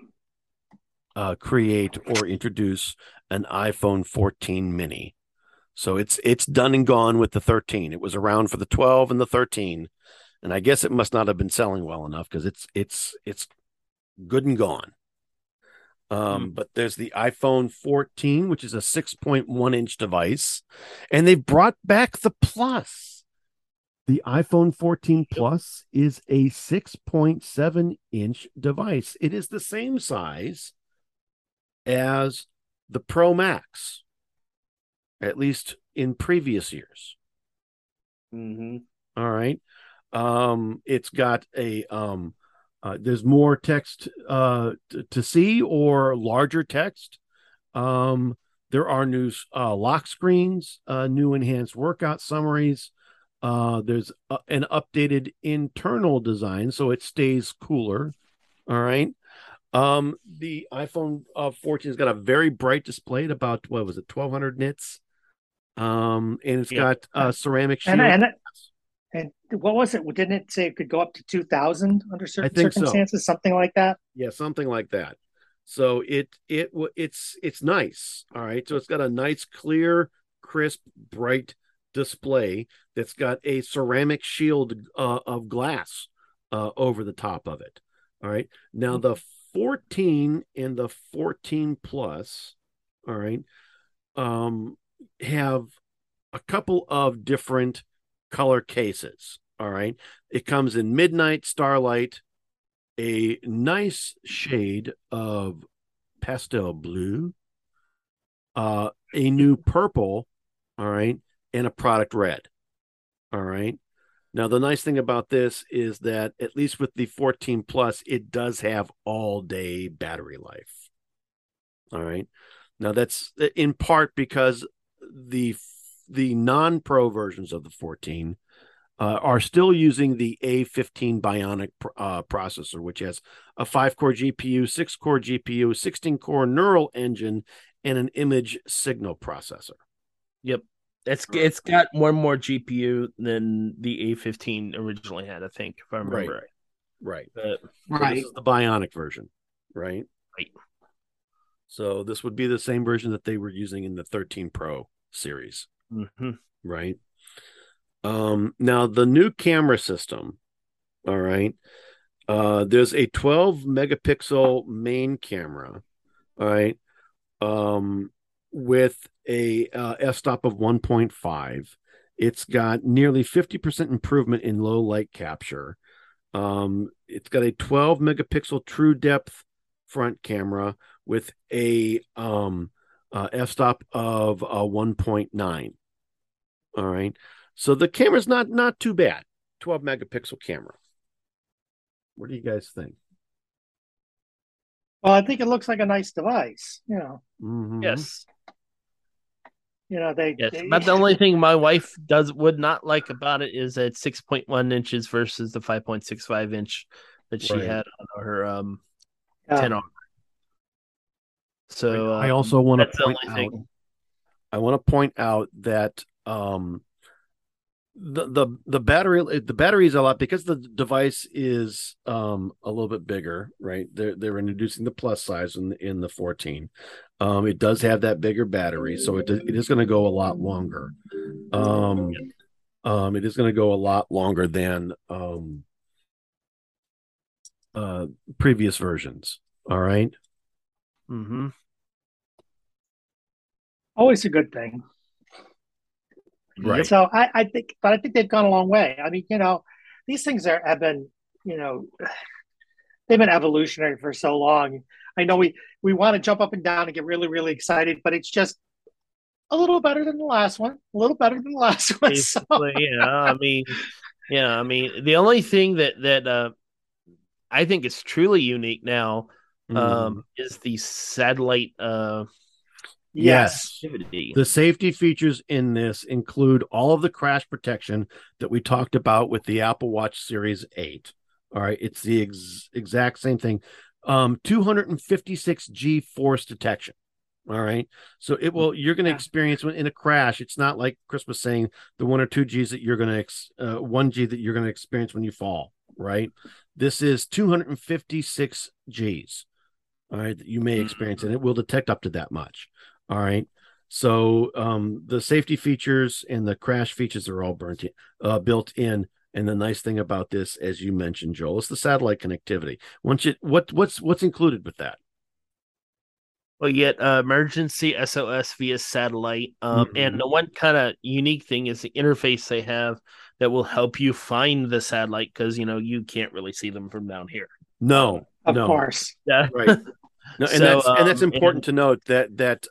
create or introduce an iPhone 14 Mini. So it's done and gone with the 13. It was around for the 12 and the 13, and I guess it must not have been selling well enough because it's good and gone. But there's the iPhone 14, which is a 6.1-inch device, and they've brought back the Plus. The iPhone 14 Plus is a 6.7-inch device. It is the same size as the Pro Max, at least in previous years. Mm-hmm. All right. It's got a there's more text to see or larger text. There are new lock screens, new enhanced workout summaries. There's an updated internal design, so it stays cooler. All right. The iPhone 14 has got a very bright display at about, what was it, 1200 nits. And it's got ceramic shield. And what was it? Didn't it say it could go up to 2,000 under certain circumstances? So. Something like that. Yeah, something like that. So it's nice. All right. So it's got a nice, clear, crisp, bright display that's got a ceramic shield of glass over the top of it. All right. Now the 14 and the 14 Plus, all right, have a couple of different color cases. All right. It comes in midnight, starlight, a nice shade of pastel blue, a new purple, all right, and a product red. All right. Now, the nice thing about this is that, at least with the 14 Plus, it does have all day battery life. All right. Now, that's in part because the non-pro versions of the 14 are still using the A15 Bionic processor, which has a 5-core GPU, 6-core GPU, 16-core neural engine, and an image signal processor. Yep. It's got one more GPU than the A15 originally had, I think, if I remember right. Right. So this is the Bionic version, right? Right. So this would be the same version that they were using in the 13 Pro series, right? Now the new camera system, all right. There's a 12 megapixel main camera, all right, with a f-stop of 1.5. It's got nearly 50% improvement in low light capture. It's got a 12 megapixel true depth front camera with a f-stop of 1.9. All right. So the camera's not too bad. 12 megapixel camera. What do you guys think? Well, I think it looks like a nice device. Yes. But the only thing my wife would not like about it is that 6.1 inches versus the 5.65 inch that she had on her 10R. So I also want to point out. I want to point out that the battery is a lot, because the device is a little bit bigger, right? They're introducing the plus size in the 14. It does have that bigger battery, so it is going to go a lot longer. It is going to go a lot longer than previous versions. All right. Mm-hmm. Always a good thing. Right. So I think they've gone a long way. I mean, these things have been, they've been evolutionary for so long. I know we want to jump up and down and get really, really excited, but it's just a little better than the last one. A little better than the last one. Basically, I mean, the only thing that I think is truly unique now is the satellite. Yes. The safety features in this include all of the crash protection that we talked about with the Apple Watch Series 8. All right. It's the exact same thing. 256G force detection. All right. So you're going to experience in a crash. It's not like Chris was saying, the 1 or 2 Gs that you're going to, 1 G that you're going to experience when you fall. Right. This is 256 Gs. All right. That you may experience, and it will detect up to that much. All right. So the safety features and the crash features are all built in. And the nice thing about this, as you mentioned, Joel, is the satellite connectivity. What's included with that? Well, you get emergency SOS via satellite. And the one kind of unique thing is the interface they have that will help you find the satellite, because you can't really see them from down here. Of course. Yeah. Right. No, and that's important to note that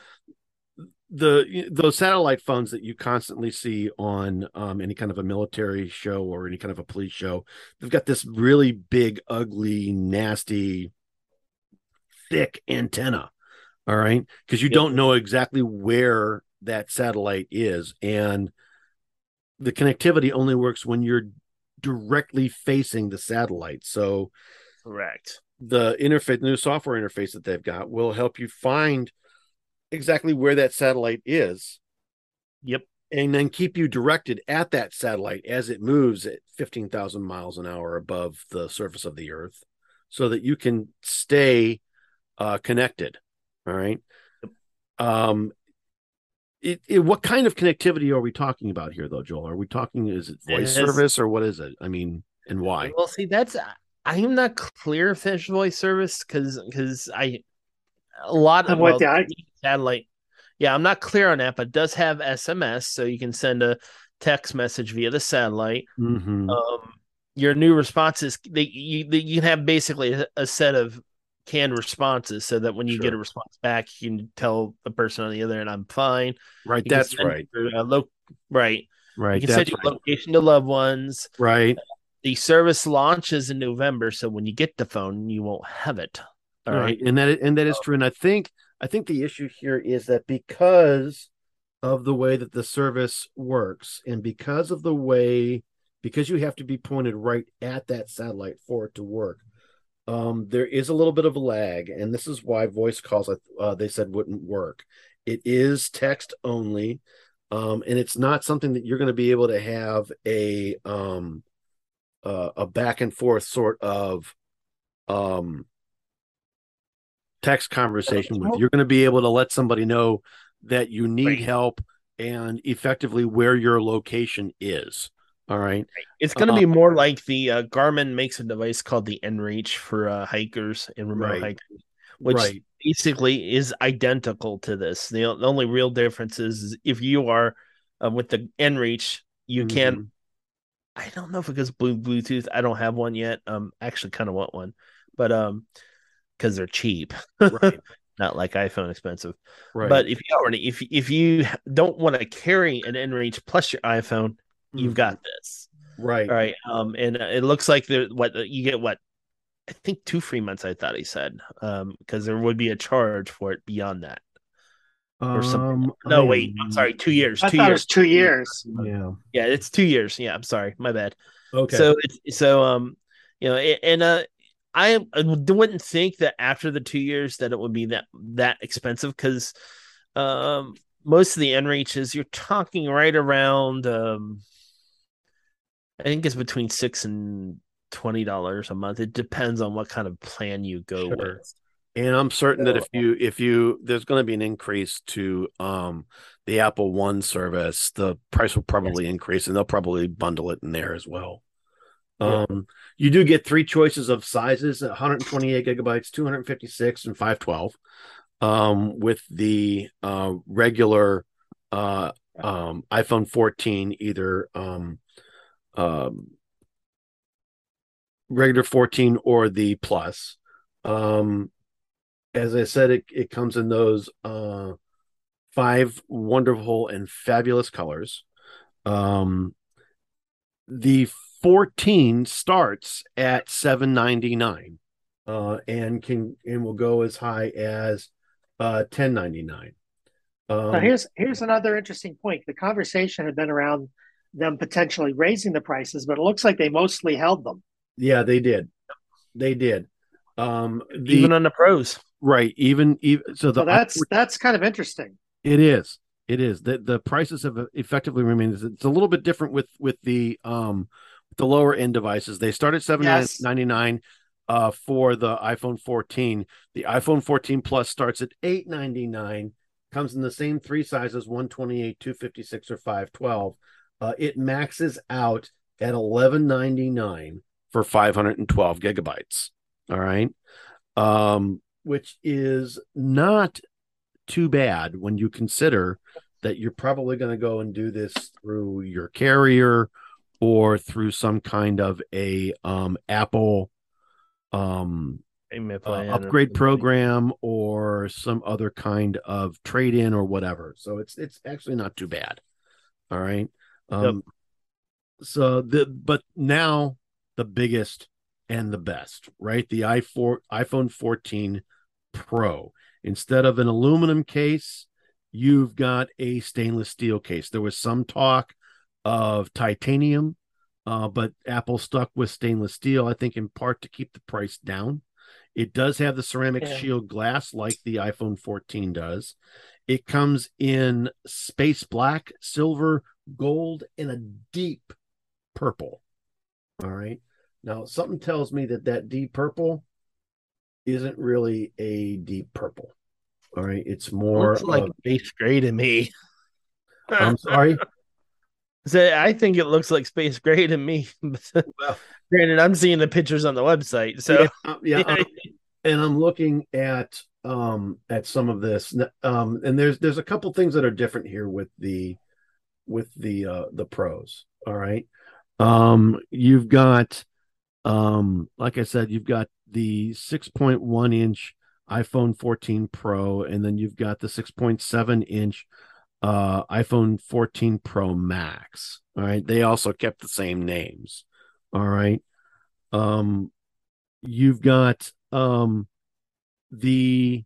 those satellite phones that you constantly see on any kind of a military show or any kind of a police show, they've got this really big, ugly, nasty, thick antenna. All right, because you don't know exactly where that satellite is, and the connectivity only works when you're directly facing the satellite. So, correct. The new software interface that they've got will help you find exactly where that satellite is. Yep. And then keep you directed at that satellite as it moves at 15,000 miles an hour above the surface of the Earth so that you can stay connected. All right. What kind of connectivity are we talking about here, though, Joel? Are we talking, is it voice service or what is it? I mean, and why? Well, see, I'm not clear if there's voice service because a lot of satellite. Yeah, I'm not clear on that, but it does have SMS, so you can send a text message via the satellite. Mm-hmm. Your new responses, you can have basically a set of canned responses, so that when you get a response back, you can tell the person on the other end, "I'm fine." Right, that's right. Right. You can send your location to loved ones. Right. The service launches in November, so when you get the phone, you won't have it. All right, and that is true. And I think the issue here is that because of the way that the service works, and because you have to be pointed right at that satellite for it to work, there is a little bit of a lag, and this is why voice calls they said wouldn't work. It is text only, and it's not something that you're going to be able to have a back and forth sort of text conversation with. You're going to be able to let somebody know that you need help and effectively where your location is. All right. It's going to be more like the Garmin makes a device called the inReach for hikers and remote hikers, which basically is identical to this. The only real difference is if you are with the inReach, you can. I don't know if it goes Bluetooth. I don't have one yet. Actually, kind of want one, but because they're cheap, not like iPhone expensive. Right. But if you don't want to carry an inReach plus your iPhone, you've got this. Right. All right. And it looks like you get I think 2 free months. I thought he said, because there would be a charge for it beyond that. Or something. No, wait. I'm sorry. 2 years. I thought it was 2 years. Yeah. Yeah, it's 2 years. Yeah, I'm sorry. My bad. Okay. I wouldn't think that after the 2 years that it would be that expensive, because most of the inReaches you're talking right around I think it's between $6 and $20 a month. It depends on what kind of plan you go with. And I'm certain that if you there's going to be an increase to the Apple One service, the price will probably increase, and they'll probably bundle it in there as well. You do get 3 choices of sizes: 128 gigabytes, 256, and 512. With the regular iPhone 14, either regular 14 or the Plus. As I said, it comes in those 5 wonderful and fabulous colors. The 14 starts at $799 and will go as high as $1099. Now here's another interesting point. The conversation had been around them potentially raising the prices, but it looks like they mostly held them. Yeah, they did. Even on the Pros. Right. So that's kind of interesting. It is. The prices have effectively remained. It's a little bit different with the lower end devices. They start at $799 for the iPhone 14. The iPhone 14 Plus starts at $899. Comes in the same 3 sizes: 128, 256, or 512. It maxes out at $1199 for 512 gigabytes. All right. Which is not too bad when you consider that you're probably going to go and do this through your carrier or through some kind of a Apple upgrade program or some other kind of trade-in or whatever. So it's actually not too bad. All right. But now the biggest and the best, right? The iPhone 14 Pro. Instead of an aluminum case, you've got a stainless steel case. There was some talk of titanium, but Apple stuck with stainless steel, I think in part to keep the price down. It does have the ceramic shield glass like the iPhone 14 does. It comes in space black, silver, gold, and a deep purple. All right. Now, something tells me that deep purple isn't really a deep purple. All right. It's more like space gray to me. I'm sorry. So I think it looks like space gray to me. Well, granted, I'm seeing the pictures on the website. So and I'm looking at some of this. And there's a couple things that are different here with the pros. All right. You've got like I said, you've got the 6.1 inch iPhone 14 Pro, and then you've got the 6.7 inch iPhone 14 Pro Max. All right. They also kept the same names. All right. You've got the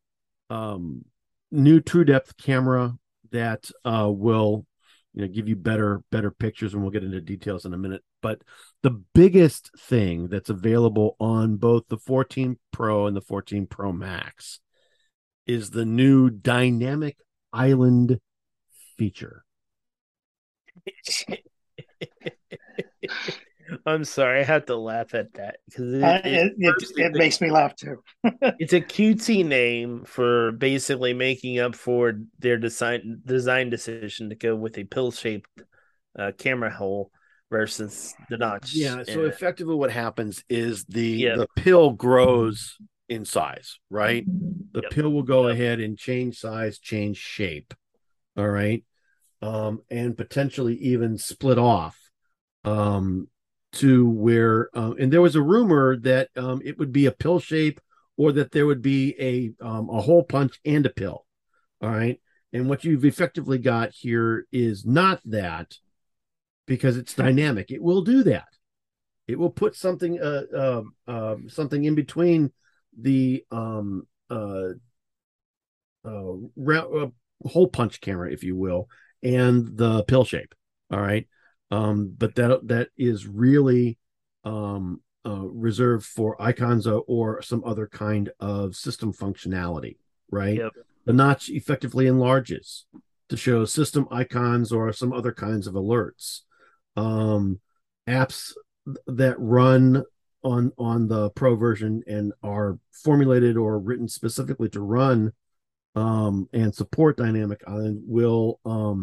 new True Depth camera that will give you better pictures, and we'll get into details in a minute. But the biggest thing that's available on both the 14 Pro and the 14 Pro Max is the new dynamic island feature. I'm sorry, I have to laugh at that because it makes me laugh too. It's a cutesy name for basically making up for their design decision to go with a pill-shaped camera hole versus the notch. Yeah, so effectively what happens is the pill grows in size, right? The pill will go ahead and change size, change shape. All right. And potentially even split off to where and there was a rumor that it would be a pill shape or that there would be a hole punch and a pill. All right. And what you've effectively got here is not that, because it's dynamic. It will do that. It will put something something in between the hole punch camera, if you will, and the pill shape. All right. But that is really reserved for icons or some other kind of system functionality, right? Yep. The notch effectively enlarges to show system icons or some other kinds of alerts. Apps that run on the Pro version and are formulated or written specifically to run and support dynamic island will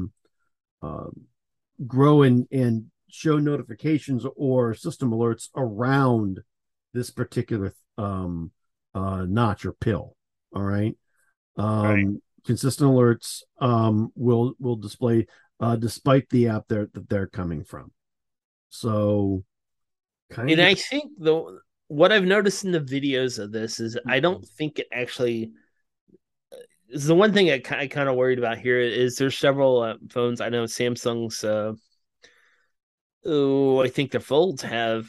grow and show notifications or system alerts around this particular notch or pill. All right. Right. Consistent alerts will display despite the app that they're coming from. So I think what I've noticed in the videos of this is I don't think it actually is the one thing I kind of worried about here is there's several phones. I know Samsung's I think the Folds have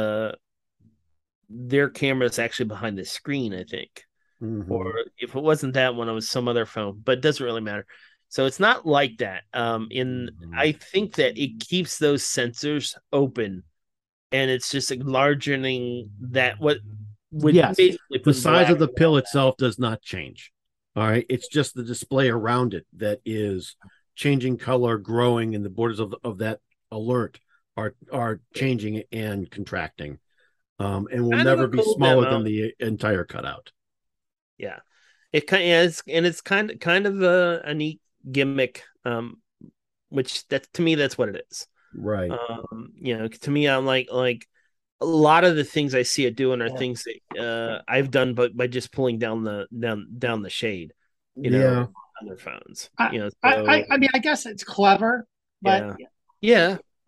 their cameras actually behind the screen, I think. Mm-hmm. Or if it wasn't that one, it was some other phone, but it doesn't really matter. So it's not like that. I think that it keeps those sensors open, and it's just enlarging that what would basically the size of the pill itself does not change. All right, it's just the display around it that is changing color, growing, and the borders of that alert are changing and contracting, and will never be smaller than the entire cutout. Yeah, it's kind of a neat gimmick, which to me that's what it is. Right. To me, I'm like a lot of the things I see it doing are things that I've done, but by just pulling down the shade, on their phones. I mean, I guess it's clever, but yeah.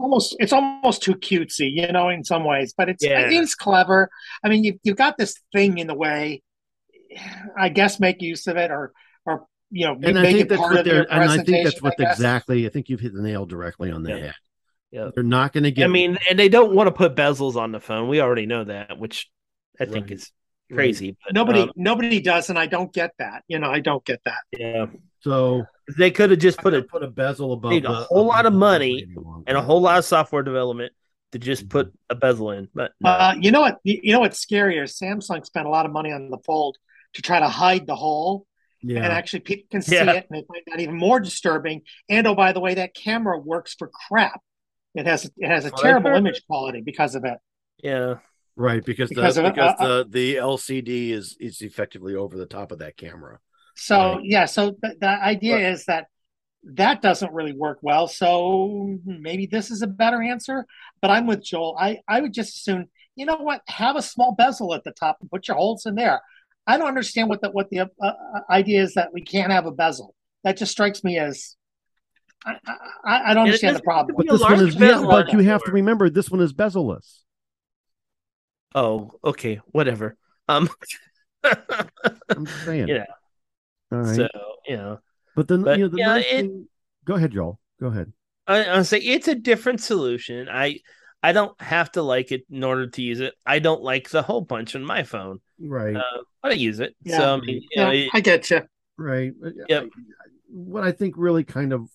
it's almost too cutesy, in some ways, but it's clever. I mean, you've got this thing in the way. I guess make use of it, or and make it part of your presentation. And I think that's what exactly. I think you've hit the nail directly on the head. Yeah, they're not going to get. I mean, and they don't want to put bezels on the phone. We already know that, which I think is crazy. But nobody does, and I don't get that. I don't get that. Yeah. So they could have just put a bezel above. Need a whole lot of money and a whole lot of software development to just put a bezel in. But no. You know what? What's scarier? Samsung spent a lot of money on the Fold to try to hide the hole. Yeah. And actually, people can see it, and they find that even more disturbing. And oh, by the way, that camera works for crap. It has a terrible image quality because of it. Yeah, right. Because the LCD is effectively over the top of that camera. So so the idea is that doesn't really work well. So maybe this is a better answer. But I'm with Joel. I would just assume, you know what, have a small bezel at the top and put your holes in there. I don't understand what the idea is that we can't have a bezel. That just strikes me as I don't understand the problem. But this one is, but you have to remember this one is bezelless. Oh, okay, whatever. I'm saying, all right. So but then the nice thing. Go ahead, Joel. Go ahead. I'll say it's a different solution. I don't have to like it in order to use it. I don't like the hole punch on my phone. Right. But I use it. Yeah. So I get you. Right. Yep. What I think really kind of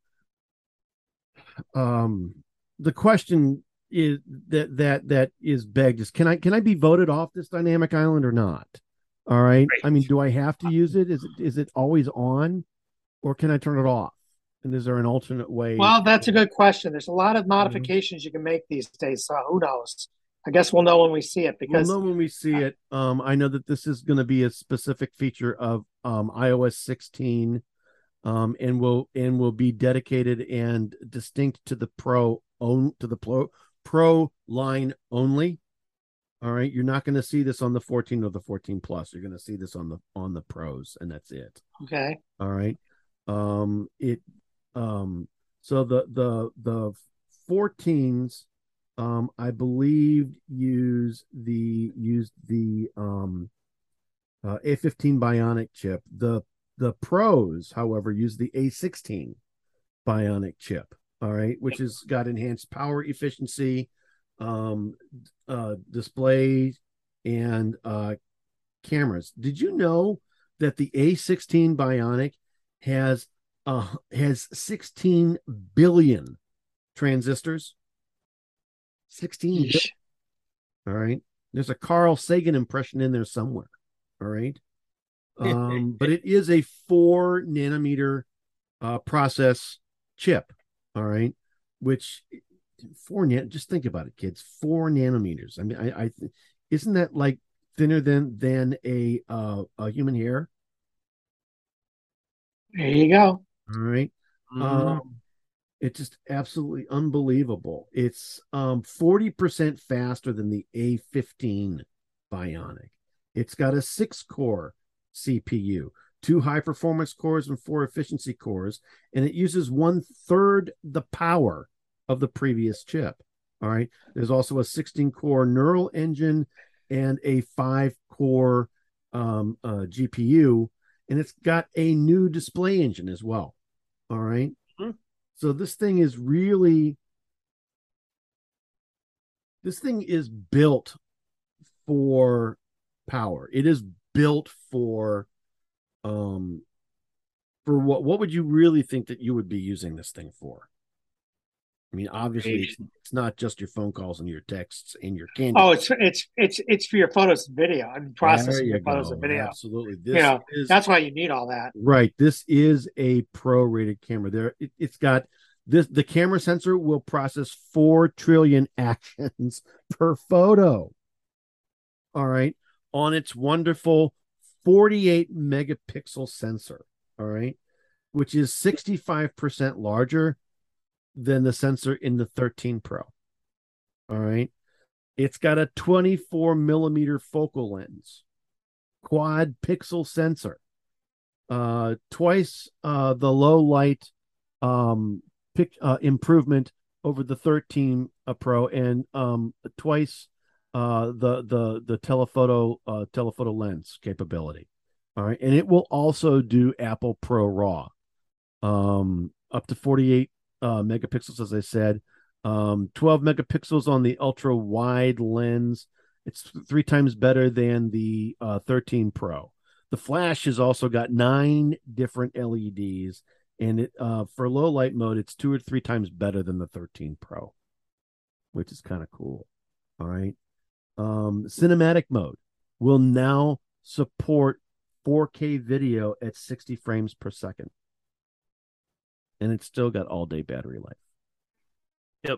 the question is that is begged is, can I be voted off this dynamic island or not? All right. I mean, do I have to use it? Is it always on, or can I turn it off? And is there an alternate way? Well, that's a good question. There's a lot of modifications you can make these days. So who knows? I guess we'll know when we see it. Because we'll know when we see it. I know that this is going to be a specific feature of iOS 16, and will be dedicated and distinct to the Pro line only. All right, you're not going to see this on the 14 or the 14 Plus. You're going to see this on the Pros, and that's it. Okay. All right. So the 14s, I believe used the A15 Bionic chip. The Pros, however, use the A16 Bionic chip. All right, which has got enhanced power efficiency, display, and cameras. Did you know that the A16 Bionic has 16 billion transistors? 16 billion. All right. There's a Carl Sagan impression in there somewhere. All right. But it is a 4 nanometer process chip. All right. Which just think about it, kids. 4 nanometers. I mean, I isn't that like thinner than a human hair? There you go. All right. It's just absolutely unbelievable. It's 40% faster than the A15 Bionic. It's got a 6-core CPU, 2 high-performance cores and 4 efficiency cores, and it uses 1/3 the power of the previous chip. All right. There's also a 16-core neural engine and a 5-core GPU, and it's got a new display engine as well. All right. So this thing is built for power. It is built for what would you really think that you would be using this thing for? I mean, obviously it's not just your phone calls and your texts and your candy. Oh, it's for your photos and video. I mean, processing your photos and video. Absolutely. That's why you need all that. Right. This is a pro-rated camera. It's got this. The camera sensor will process 4 trillion actions per photo. All right. On its wonderful 48 megapixel sensor. All right. Which is 65% larger than the sensor in the 13 Pro. All right. It's got a 24 millimeter focal lens, quad pixel sensor, twice the low light improvement over the 13 Pro, and twice the telephoto lens capability. All right, and it will also do Apple Pro RAW, up to 48 megapixels, as I said, 12 megapixels on the ultra wide lens. It's 3 times better than the 13 Pro. The flash has also got 9 different LEDs, and it for low light mode, it's 2 or 3 times better than the 13 Pro, which is kind of cool. All right. Cinematic mode will now support 4K video at 60 frames per second, and it's still got all day battery life. Yep.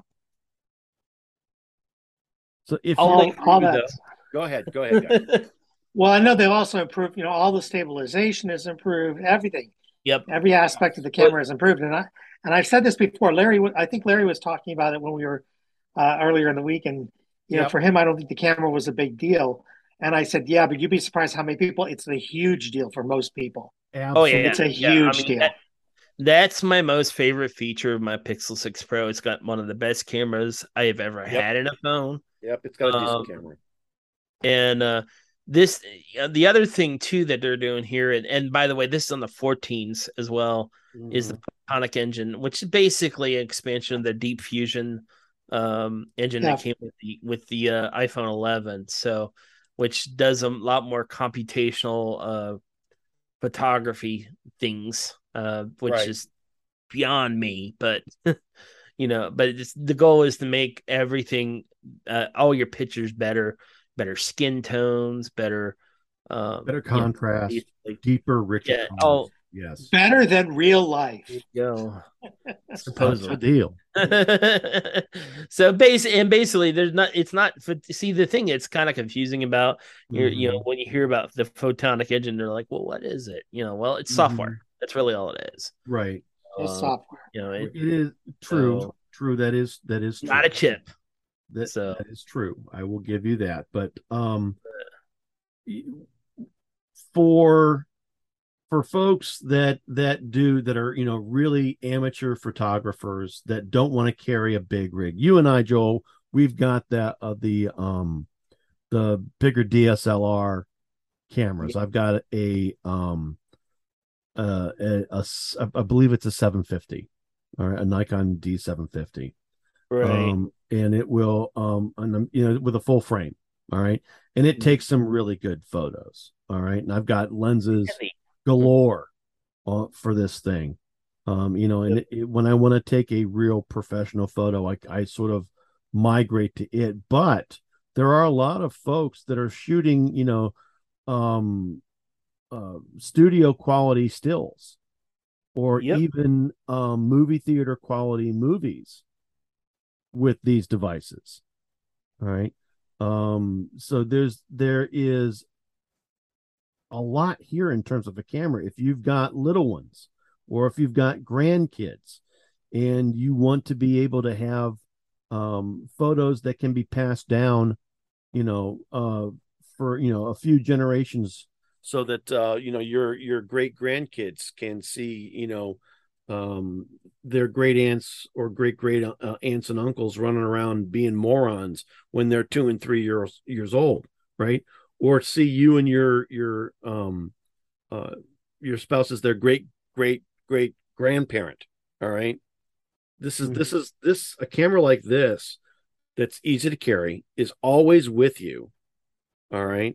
So if all you that, go ahead. Guys. Well, I know they've also improved. All the stabilization is improved. Everything. Yep. Every aspect of the camera is improved, and I've said this before. I think Larry was talking about it when we were earlier in the week, and for him, I don't think the camera was a big deal. And I said, yeah, but you'd be surprised how many people. It's a huge deal for most people. Absolutely. Oh yeah, it's a huge deal. That's my most favorite feature of my Pixel 6 Pro. It's got one of the best cameras I have ever had in a phone. Yep, it's got a decent camera. And this, the other thing too that they're doing here, and by the way, this is on the 14s as well, is the Photonic engine, which is basically an expansion of the Deep Fusion engine that came with the iPhone 11. So, which does a lot more computational photography things, which is beyond me, but but the goal is to make everything, all your pictures better skin tones, better contrast, deeper, richer colors. Yes, better than real life. Supposedly, that's a deal. So basically, there's not. It's not. See, the thing it's kind of confusing about when you hear about the Photonic engine, they're like, well, what is it? Well, it's software. That's really all it is. Right. It's software. It is true. True. That is true. Not a chip. That is true. I will give you that. But for folks that are really amateur photographers that don't want to carry a big rig, you and I, Joel, we've got that the bigger DSLR cameras. I've got I believe it's a 750, or a Nikon D750. Right. And it will with a full frame. All right. And it takes some really good photos. All right. And I've got lenses galore for this thing. And when I want to take a real professional photo, I sort of migrate to it. But there are a lot of folks that are shooting, studio quality stills, or even movie theater quality movies with these devices. All right. So there is a lot here in terms of a camera. If you've got little ones, or if you've got grandkids, and you want to be able to have photos that can be passed down, for a few generations, so that your great grandkids can see their great aunts or great aunts and uncles running around being morons when they're 2 and 3 years old, right? Or see you and your spouse as their great grandparent. All right. This is a camera like this that's easy to carry, is always with you. All right.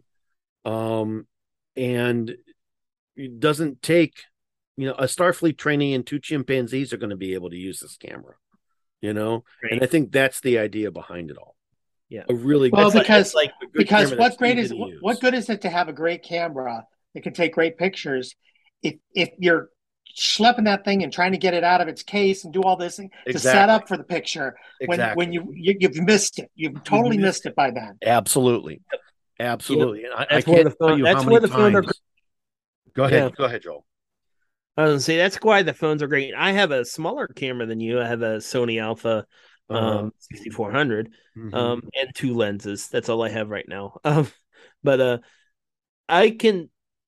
And it doesn't take, a Starfleet trainee and 2 chimpanzees are going to be able to use this camera, Right. And I think that's the idea behind it all. Yeah. A really well, good, because what good is it to have a great camera that can take great pictures if you're schlepping that thing and trying to get it out of its case and do all this to set up for the picture when you've missed it. You've totally missed it by then. Absolutely. Absolutely. Yep. I can't tell you how many times. Go ahead, Joel. I was gonna say that's why the phones are great. I have a smaller camera than you. I have a Sony Alpha 6400 and 2 lenses. That's all I have right now. But I can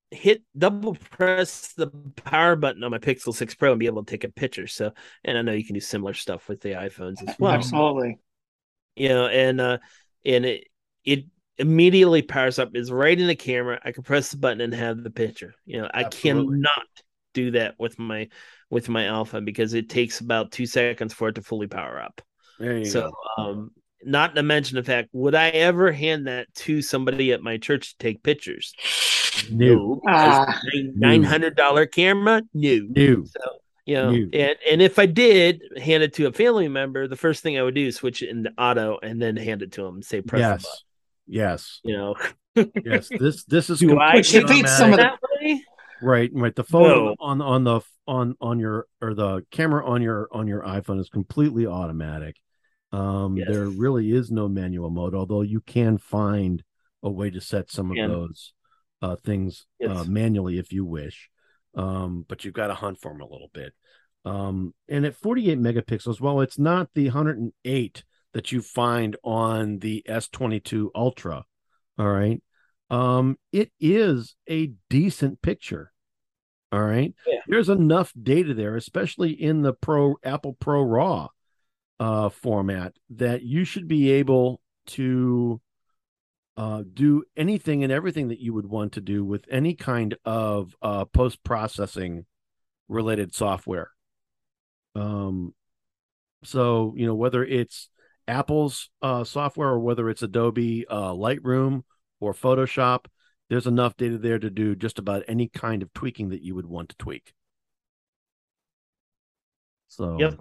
double press the power button on my Pixel 6 Pro and be able to take a picture. So, and I know you can do similar stuff with the iPhones as well. Absolutely. And it immediately powers up. Is right in the camera. I can press the button and have the picture. I cannot do that with my Alpha because it takes about 2 seconds for it to fully power up. There you go. Not to mention the fact, would I ever hand that to somebody at my church to take pictures? No. $900 camera? No. So, and if I did hand it to a family member, the first thing I would do is switch it into auto and then hand it to them and say, press the button. Yes. Yes. This is which defeats some of that way. Right. The photo on the camera on your iPhone is completely automatic. There really is no manual mode, although you can find a way to set some of those things manually if you wish. But you've got to hunt for them a little bit. And at 48 megapixels, well, it's not the 108 that you find on the S22 Ultra. All right. It is a decent picture. All right. Yeah. There's enough data there, especially in the Apple Pro RAW format, that you should be able to do anything and everything that you would want to do with any kind of post-processing related software. So, whether it's Apple's software or whether it's Adobe Lightroom or Photoshop, there's enough data there to do just about any kind of tweaking that you would want to tweak. So, yep.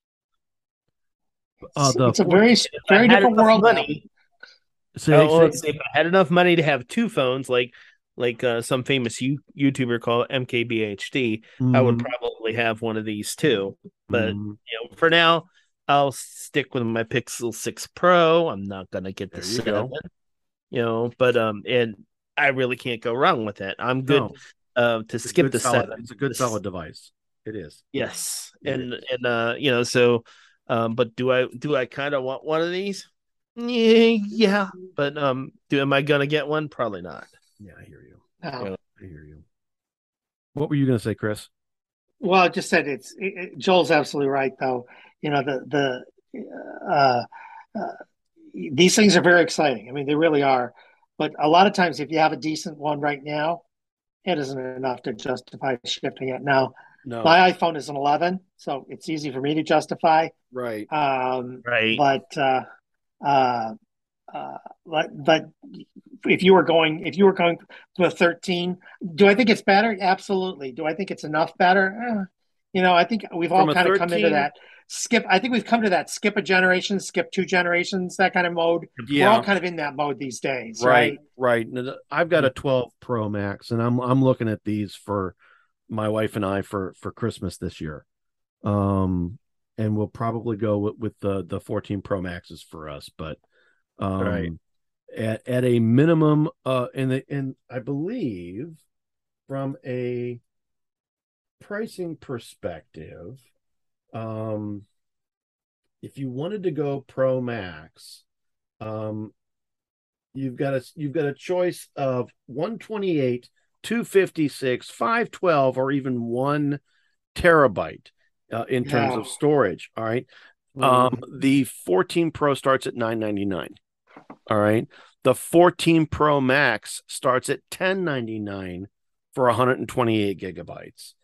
It's a very different world. Money. If I had enough money to have two phones, like some famous YouTuber called MKBHD, I would probably have one of these too. But for now, I'll stick with my Pixel 6 Pro. I'm not gonna get the 7. But and I really can't go wrong with that. I'm good to skip the 7. It's a good solid device. It is. Yes, so. But do I kind of want one of these? Yeah. But am I gonna get one? Probably not. Yeah, I hear you. I hear you. What were you gonna say, Chris? Well, I just said Joel's absolutely right, though. These things are very exciting. I mean, they really are. But a lot of times, if you have a decent one right now, it isn't enough to justify shipping it. Now, my iPhone is an 11, so it's easy for me to justify. Right. Right. But if you were going to a 13, do I think it's better? Absolutely. Do I think it's enough better? I think we've all kind of come into that skip. I think we've come to that skip a generation, skip 2 generations, that kind of mode. Yeah. We're all kind of in that mode these days. Right. I've got a 12 Pro Max, and I'm looking at these for my wife and I for Christmas this year. And we'll probably go with the 14 Pro Maxes for us, but at a minimum, and I believe from a pricing perspective, if you wanted to go Pro Max, you've got a choice of 128, 256, 512, or even 1 terabyte in terms of storage. All right. The 14 Pro starts at $999. All right. The 14 Pro Max starts at $1099 for 128 gigabytes.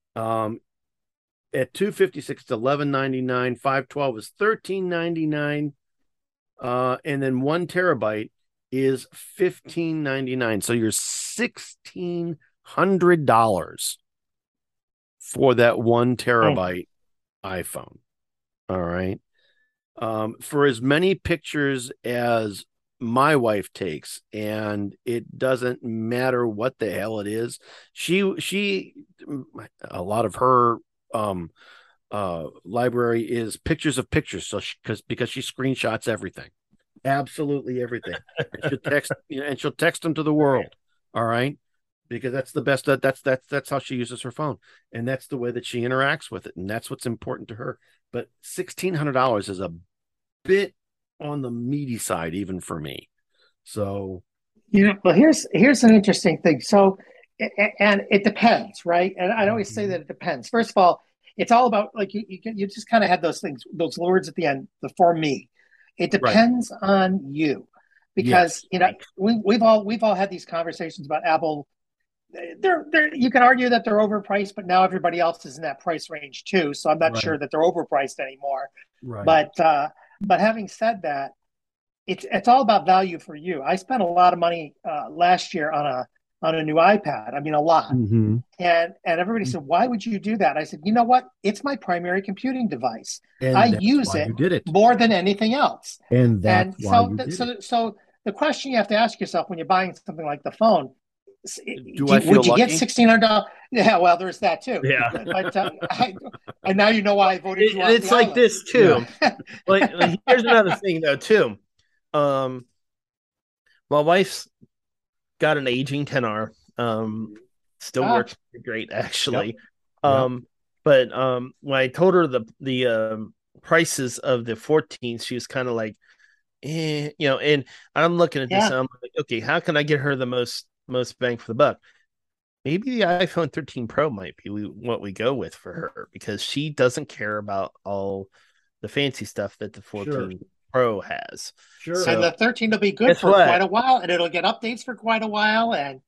At 256 to $1199, 512 is $1399, and then 1 terabyte is $1599. So you're $1,600 for that 1 terabyte iPhone. All right. For as many pictures as my wife takes, and it doesn't matter what the hell it is, she a lot of her library is pictures of pictures. So because she screenshots everything, absolutely everything. And she'll text them to the world. All right. Because that's the best. That's how she uses her phone, and that's the way that she interacts with it, and that's what's important to her. But $1,600 is a bit on the meaty side, even for me. So, well, here's an interesting thing. So, and it depends, right? And I always say that it depends. First of all, it's all about like you just kind of had those things, those words at the end, the for me. It depends on you, because we've all had these conversations about Apple. They're you can argue that they're overpriced, but now everybody else is in that price range too. So I'm not sure that they're overpriced anymore. Right. But having said that, it's all about value for you. I spent a lot of money last year on a new iPad. I mean, a lot. And everybody said, "Why would you do that?" I said, "You know what? It's my primary computing device. And I use it more than anything else." And so the question you have to ask yourself when you're buying something like the phone: would you get $1,600? Yeah, well, there's that too. Yeah, but and now you know why I voted you off. It's like this too. Like here's another thing though too. My wife's got an aging 10R. Still works great actually. But when I told her the prices of the 14s, she was kind of like, and I'm looking at this and I'm like, okay, how can I get her the most bang for the buck? Maybe the iPhone 13 Pro might be what we go with for her, because she doesn't care about all the fancy stuff that the 14 Pro has. So, and the 13 will be good for quite a while, and it'll get updates for quite a while, and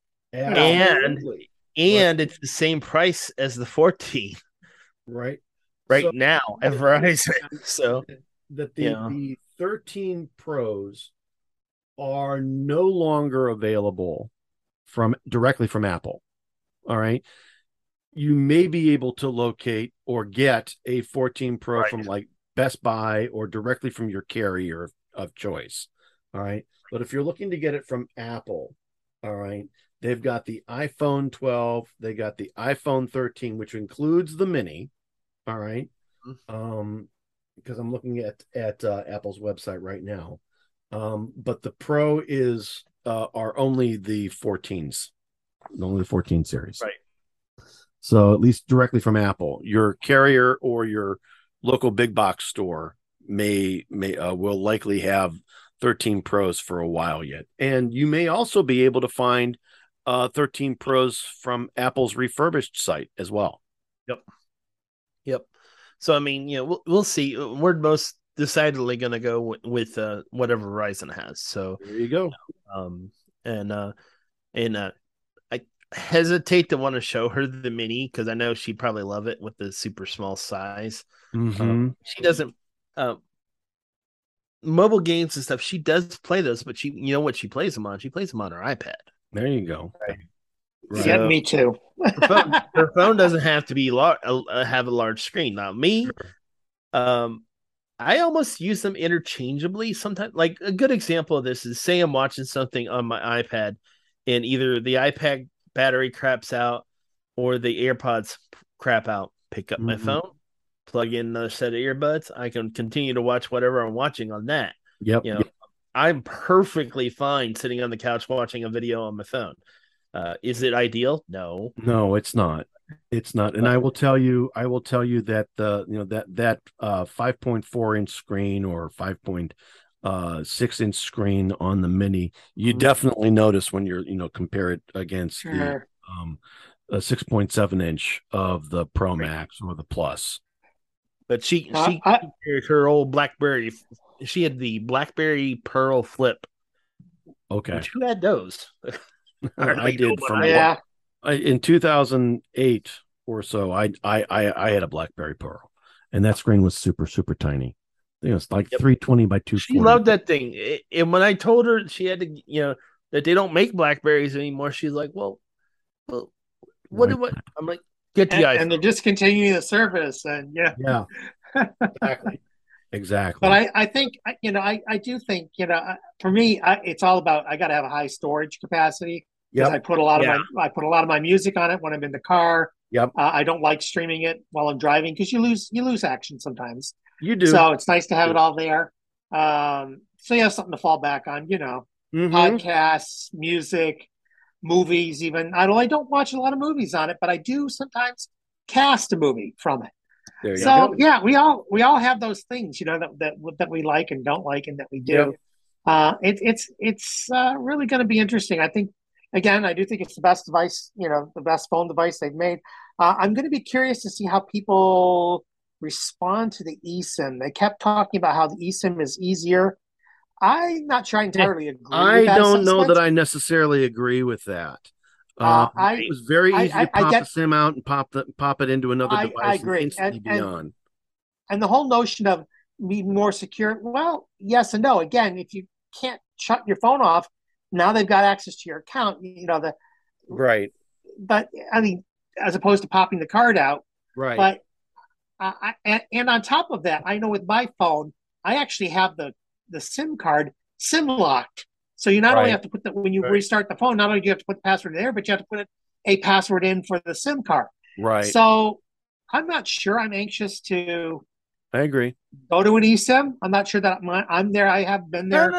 it's the same price as the 14 right now at Verizon. So that the 13 Pros are no longer available directly from Apple. All right. You may be able to locate or get a 14 Pro from like Best Buy or directly from your carrier of choice. All right. But if you're looking to get it from Apple, all right, they've got the iPhone 12, they got the iPhone 13, which includes the mini. All right. Because I'm looking at Apple's website right now. But the Pro are only the 14s. Only the 14 series. Right. So at least directly from Apple, your carrier or your local big box store will likely have 13 Pros for a while yet. And you may also be able to find 13 Pros from Apple's refurbished site as well. Yep. So, I mean, we'll see. We're most decidedly going to go with whatever Verizon has. So there you go. I hesitate to want to show her the mini because I know she'd probably love it with the super small size. She doesn't mobile games and stuff. She does play those, but you know what she plays them on? She plays them on her iPad. There you go. Right. Yeah, me too. her phone doesn't have to be have a large screen. Now me, I almost use them interchangeably sometimes. Like a good example of this is, say I'm watching something on my iPad and either the iPad battery craps out or the AirPods crap out. Pick up my phone, plug in another set of earbuds. I can continue to watch whatever I'm watching on that. Yep. I'm perfectly fine sitting on the couch watching a video on my phone. Is it ideal? No, it's not. It's not. And I will tell you that that 5.4 inch screen or 5.6 inch screen on the mini, you definitely notice when you're, compare it against the 6.7 inch of the Pro Max or the Plus. But she her old BlackBerry. She had the BlackBerry Pearl Flip. Okay. Who had those? I did in 2008 or so. I had a BlackBerry Pearl, and that screen was super, super tiny. I think it was like 320 by 240. She loved that thing. And when I told her she had to, that they don't make Blackberries anymore, she's like, well, what? I'm like, get the iPhone. And they're discontinuing the service, and yeah, exactly. But I think, I do think, for me, it's all about, I got to have a high storage capacity. Because I put a lot of my music on it when I'm in the car. Yep. I don't like streaming it while I'm driving because you lose action sometimes. You do. So it's nice to have it all there. So you have something to fall back on, podcasts, music, movies, even. I don't watch a lot of movies on it, but I do sometimes cast a movie from it. There you go. Yeah, we all have those things, that we like and don't like and that we do. It's really going to be interesting. I think, again, I do think it's the best device, the best phone device they've made. I'm going to be curious to see how people respond to the eSIM. They kept talking about how the eSIM is easier. I'm not sure I entirely agree with I that don't know assessment. that I necessarily agree with that. It was very easy to pop the SIM out and pop it into another device I agree. and instantly be on. And the whole notion of being more secure, well, yes and no. Again, if you can't shut your phone off, now they've got access to your account. Right. But I mean, as opposed to popping the card out. Right. But and on top of that, I know with my phone, I actually have the SIM card SIM locked. So you not only have to put when you restart the phone, not only do you have to put the password in there, but you have to put a password in for the SIM card. Right. So I'm not sure I'm anxious to. I agree. Go to an eSIM. I'm not sure that I'm there. I have been there.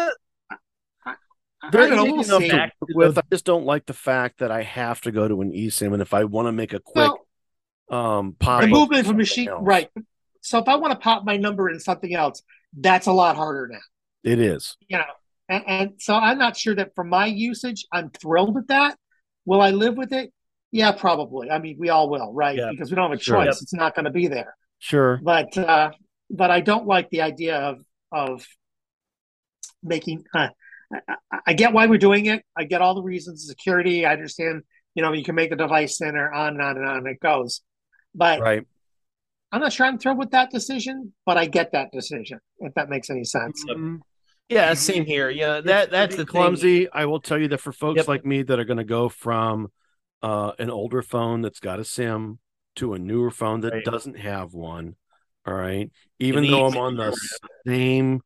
They're easy enough to work with. I just don't like the fact that I have to go to an eSIM, and if I want to make a quick pop, the movement from machine, right? So if I want to pop my number in something else, that's a lot harder now. It is, and so I'm not sure that for my usage, I'm thrilled with that. Will I live with it? Yeah, probably. I mean, we all will, right? Yeah. Because we don't have a choice. Yep. It's not going to be there. Sure. But I don't like the idea of making. I get why we're doing it. I get all the reasons, security. I understand. You can make the device thinner, on and on and on it goes. But I'm not sure I'm thrilled with that decision. But I get that decision, if that makes any sense. Mm-hmm. Yeah, same here. Yeah, that's the clumsy. thing. I will tell you that for folks like me that are going to go from an older phone that's got a SIM to a newer phone that doesn't have one. All right. Even though I'm on the same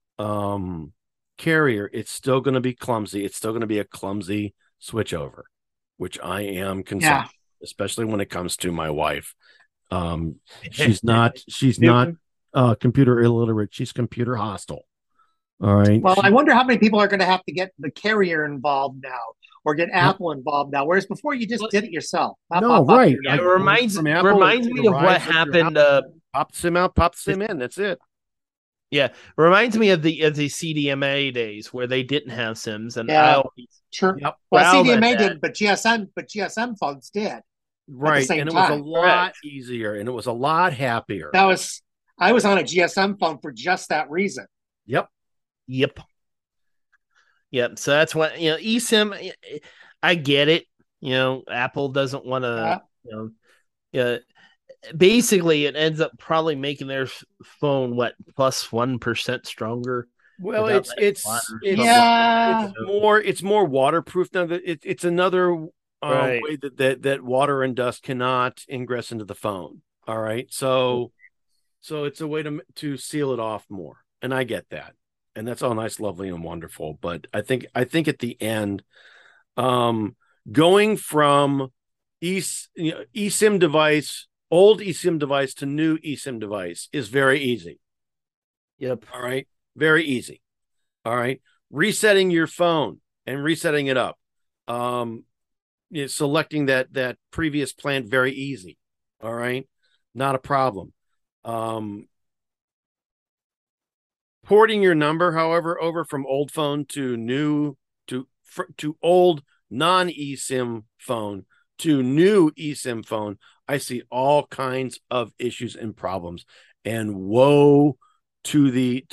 carrier, it's still going to be clumsy. It's still going to be a clumsy switchover, which I am concerned, especially when it comes to my wife. She's not computer illiterate. She's computer hostile. All right. Well, I wonder how many people are going to have to get the carrier involved now or get Apple involved now, whereas before you just did it yourself. Right. Yeah, it reminds me of what happened. Pop the SIM out, pop the SIM in. That's it. Yeah, reminds me of the CDMA days where they didn't have SIMs, and I always well, CDMA didn't, but GSM phones did. Right, and it was a lot easier, and it was a lot happier. I was on a GSM phone for just that reason. Yep. So that's what eSIM. I get it. Apple doesn't want to. Basically, it ends up probably making their phone plus 1% stronger. Well, it's more waterproof now. It's another way that water and dust cannot ingress into the phone. All right, so it's a way to seal it off more, and I get that, and that's all nice, lovely, and wonderful. But I think at the end, going from eSIM device. Old eSIM device to new eSIM device is very easy. Yep. All right. Very easy. All right. Resetting your phone and resetting it up. Selecting that previous plan, very easy. All right. Not a problem. Porting your number, however, over from old phone to old non-eSIM phone to new eSIM phone, I see all kinds of issues and problems, and woe to the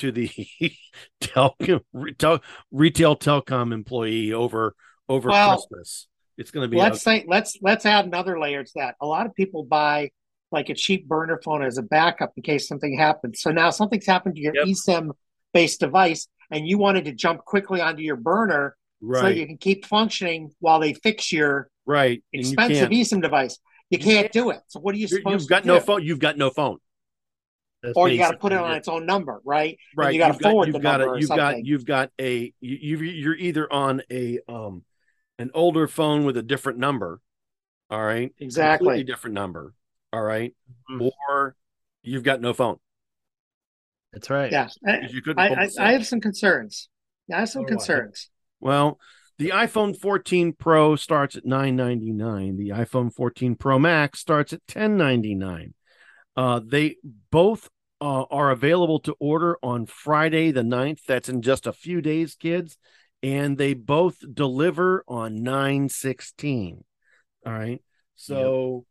retail telecom employee over Christmas. It's going to be. Let's add another layer to that. A lot of people buy like a cheap burner phone as a backup in case something happens. So now something's happened to your eSIM based device, and you wanted to jump quickly onto your burner so you can keep functioning while they fix your expensive eSIM device. You can't do it. So what are you supposed to do? No phone. You've got no phone. Or you got to put it on its own number, right? Right. And you got to forward the number. You're either on an older phone with a different number, all right? Exactly. Completely different number, all right? Mm-hmm. Or you've got no phone. That's right. Yeah. I have some concerns. I have some concerns. Well, the iPhone 14 Pro starts at $999. The iPhone 14 Pro Max starts at $1099. They both are available to order on Friday the 9th. That's in just a few days, kids. and they both deliver on 9/16. All right. So,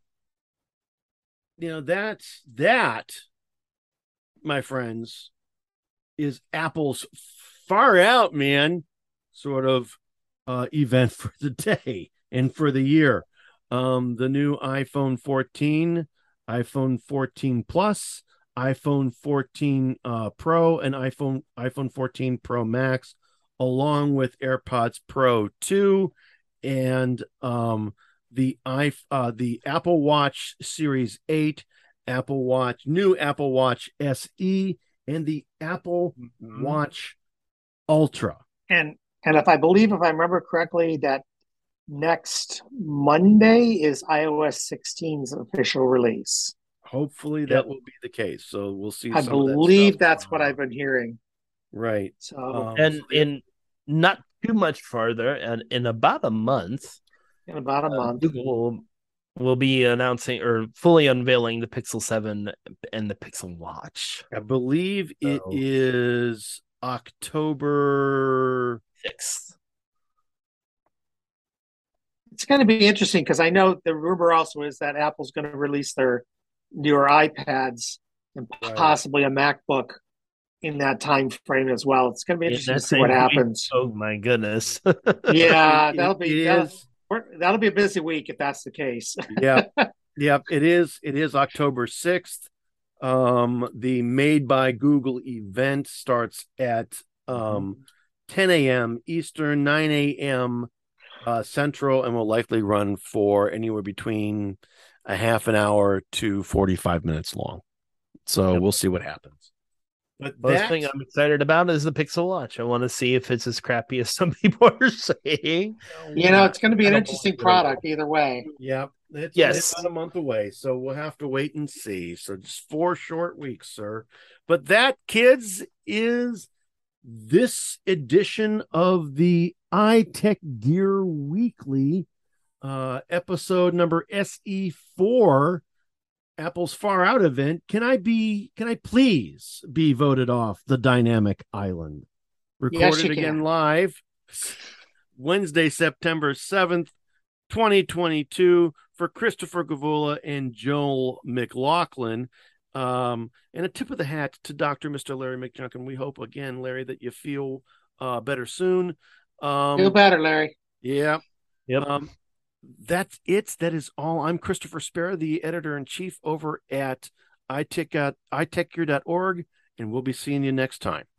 that, my friends, is Apple's far out, man, sort of event for the day and for the year. The new iPhone 14, iPhone 14 Plus, iPhone 14 Pro, and iPhone 14 Pro Max, along with AirPods Pro 2 and the Apple Watch Series 8, new Apple Watch SE, and the Apple Watch Ultra. And if I remember correctly, that next Monday is iOS 16's official release. Hopefully that will be the case. So we'll see. I believe that's what I've been hearing. Right. So in not too much farther, and in about a month, Google will be announcing or fully unveiling the Pixel 7 and the Pixel Watch. I believe it is October 6th. It's going to be interesting because I know the rumor also is that Apple's going to release their newer iPads and possibly a MacBook in that time frame as well. It's going to be interesting to see what happens. Oh my goodness! Yeah, that'll be a busy week if that's the case. Yeah. It is October 6th. The Made by Google event starts at 10 a.m. Eastern, 9 a.m. Central, and will likely run for anywhere between a half an hour to 45 minutes long. So we'll see what happens. But the thing I'm excited about is the Pixel Watch. I want to see if it's as crappy as some people are saying. It's going to be an interesting product either way. Yeah. It's about a month away, so we'll have to wait and see. So just 4 short weeks, sir. But that, kids, is this edition of the iTech Gear Weekly, episode number SE4, Apple's Far Out event. Can I please be voted off the Dynamic Island? Recorded again live Wednesday, September 7th, 2022, for Christopher Gavula and Joel McLaughlin. And a tip of the hat to Dr. Mr. Larry McJunkin. We hope, again, Larry, that you feel better soon. Feel better, Larry. Yeah. Yep. That's it. That is all. I'm Christopher Spera, the editor-in-chief over at iTechGear.org, and we'll be seeing you next time.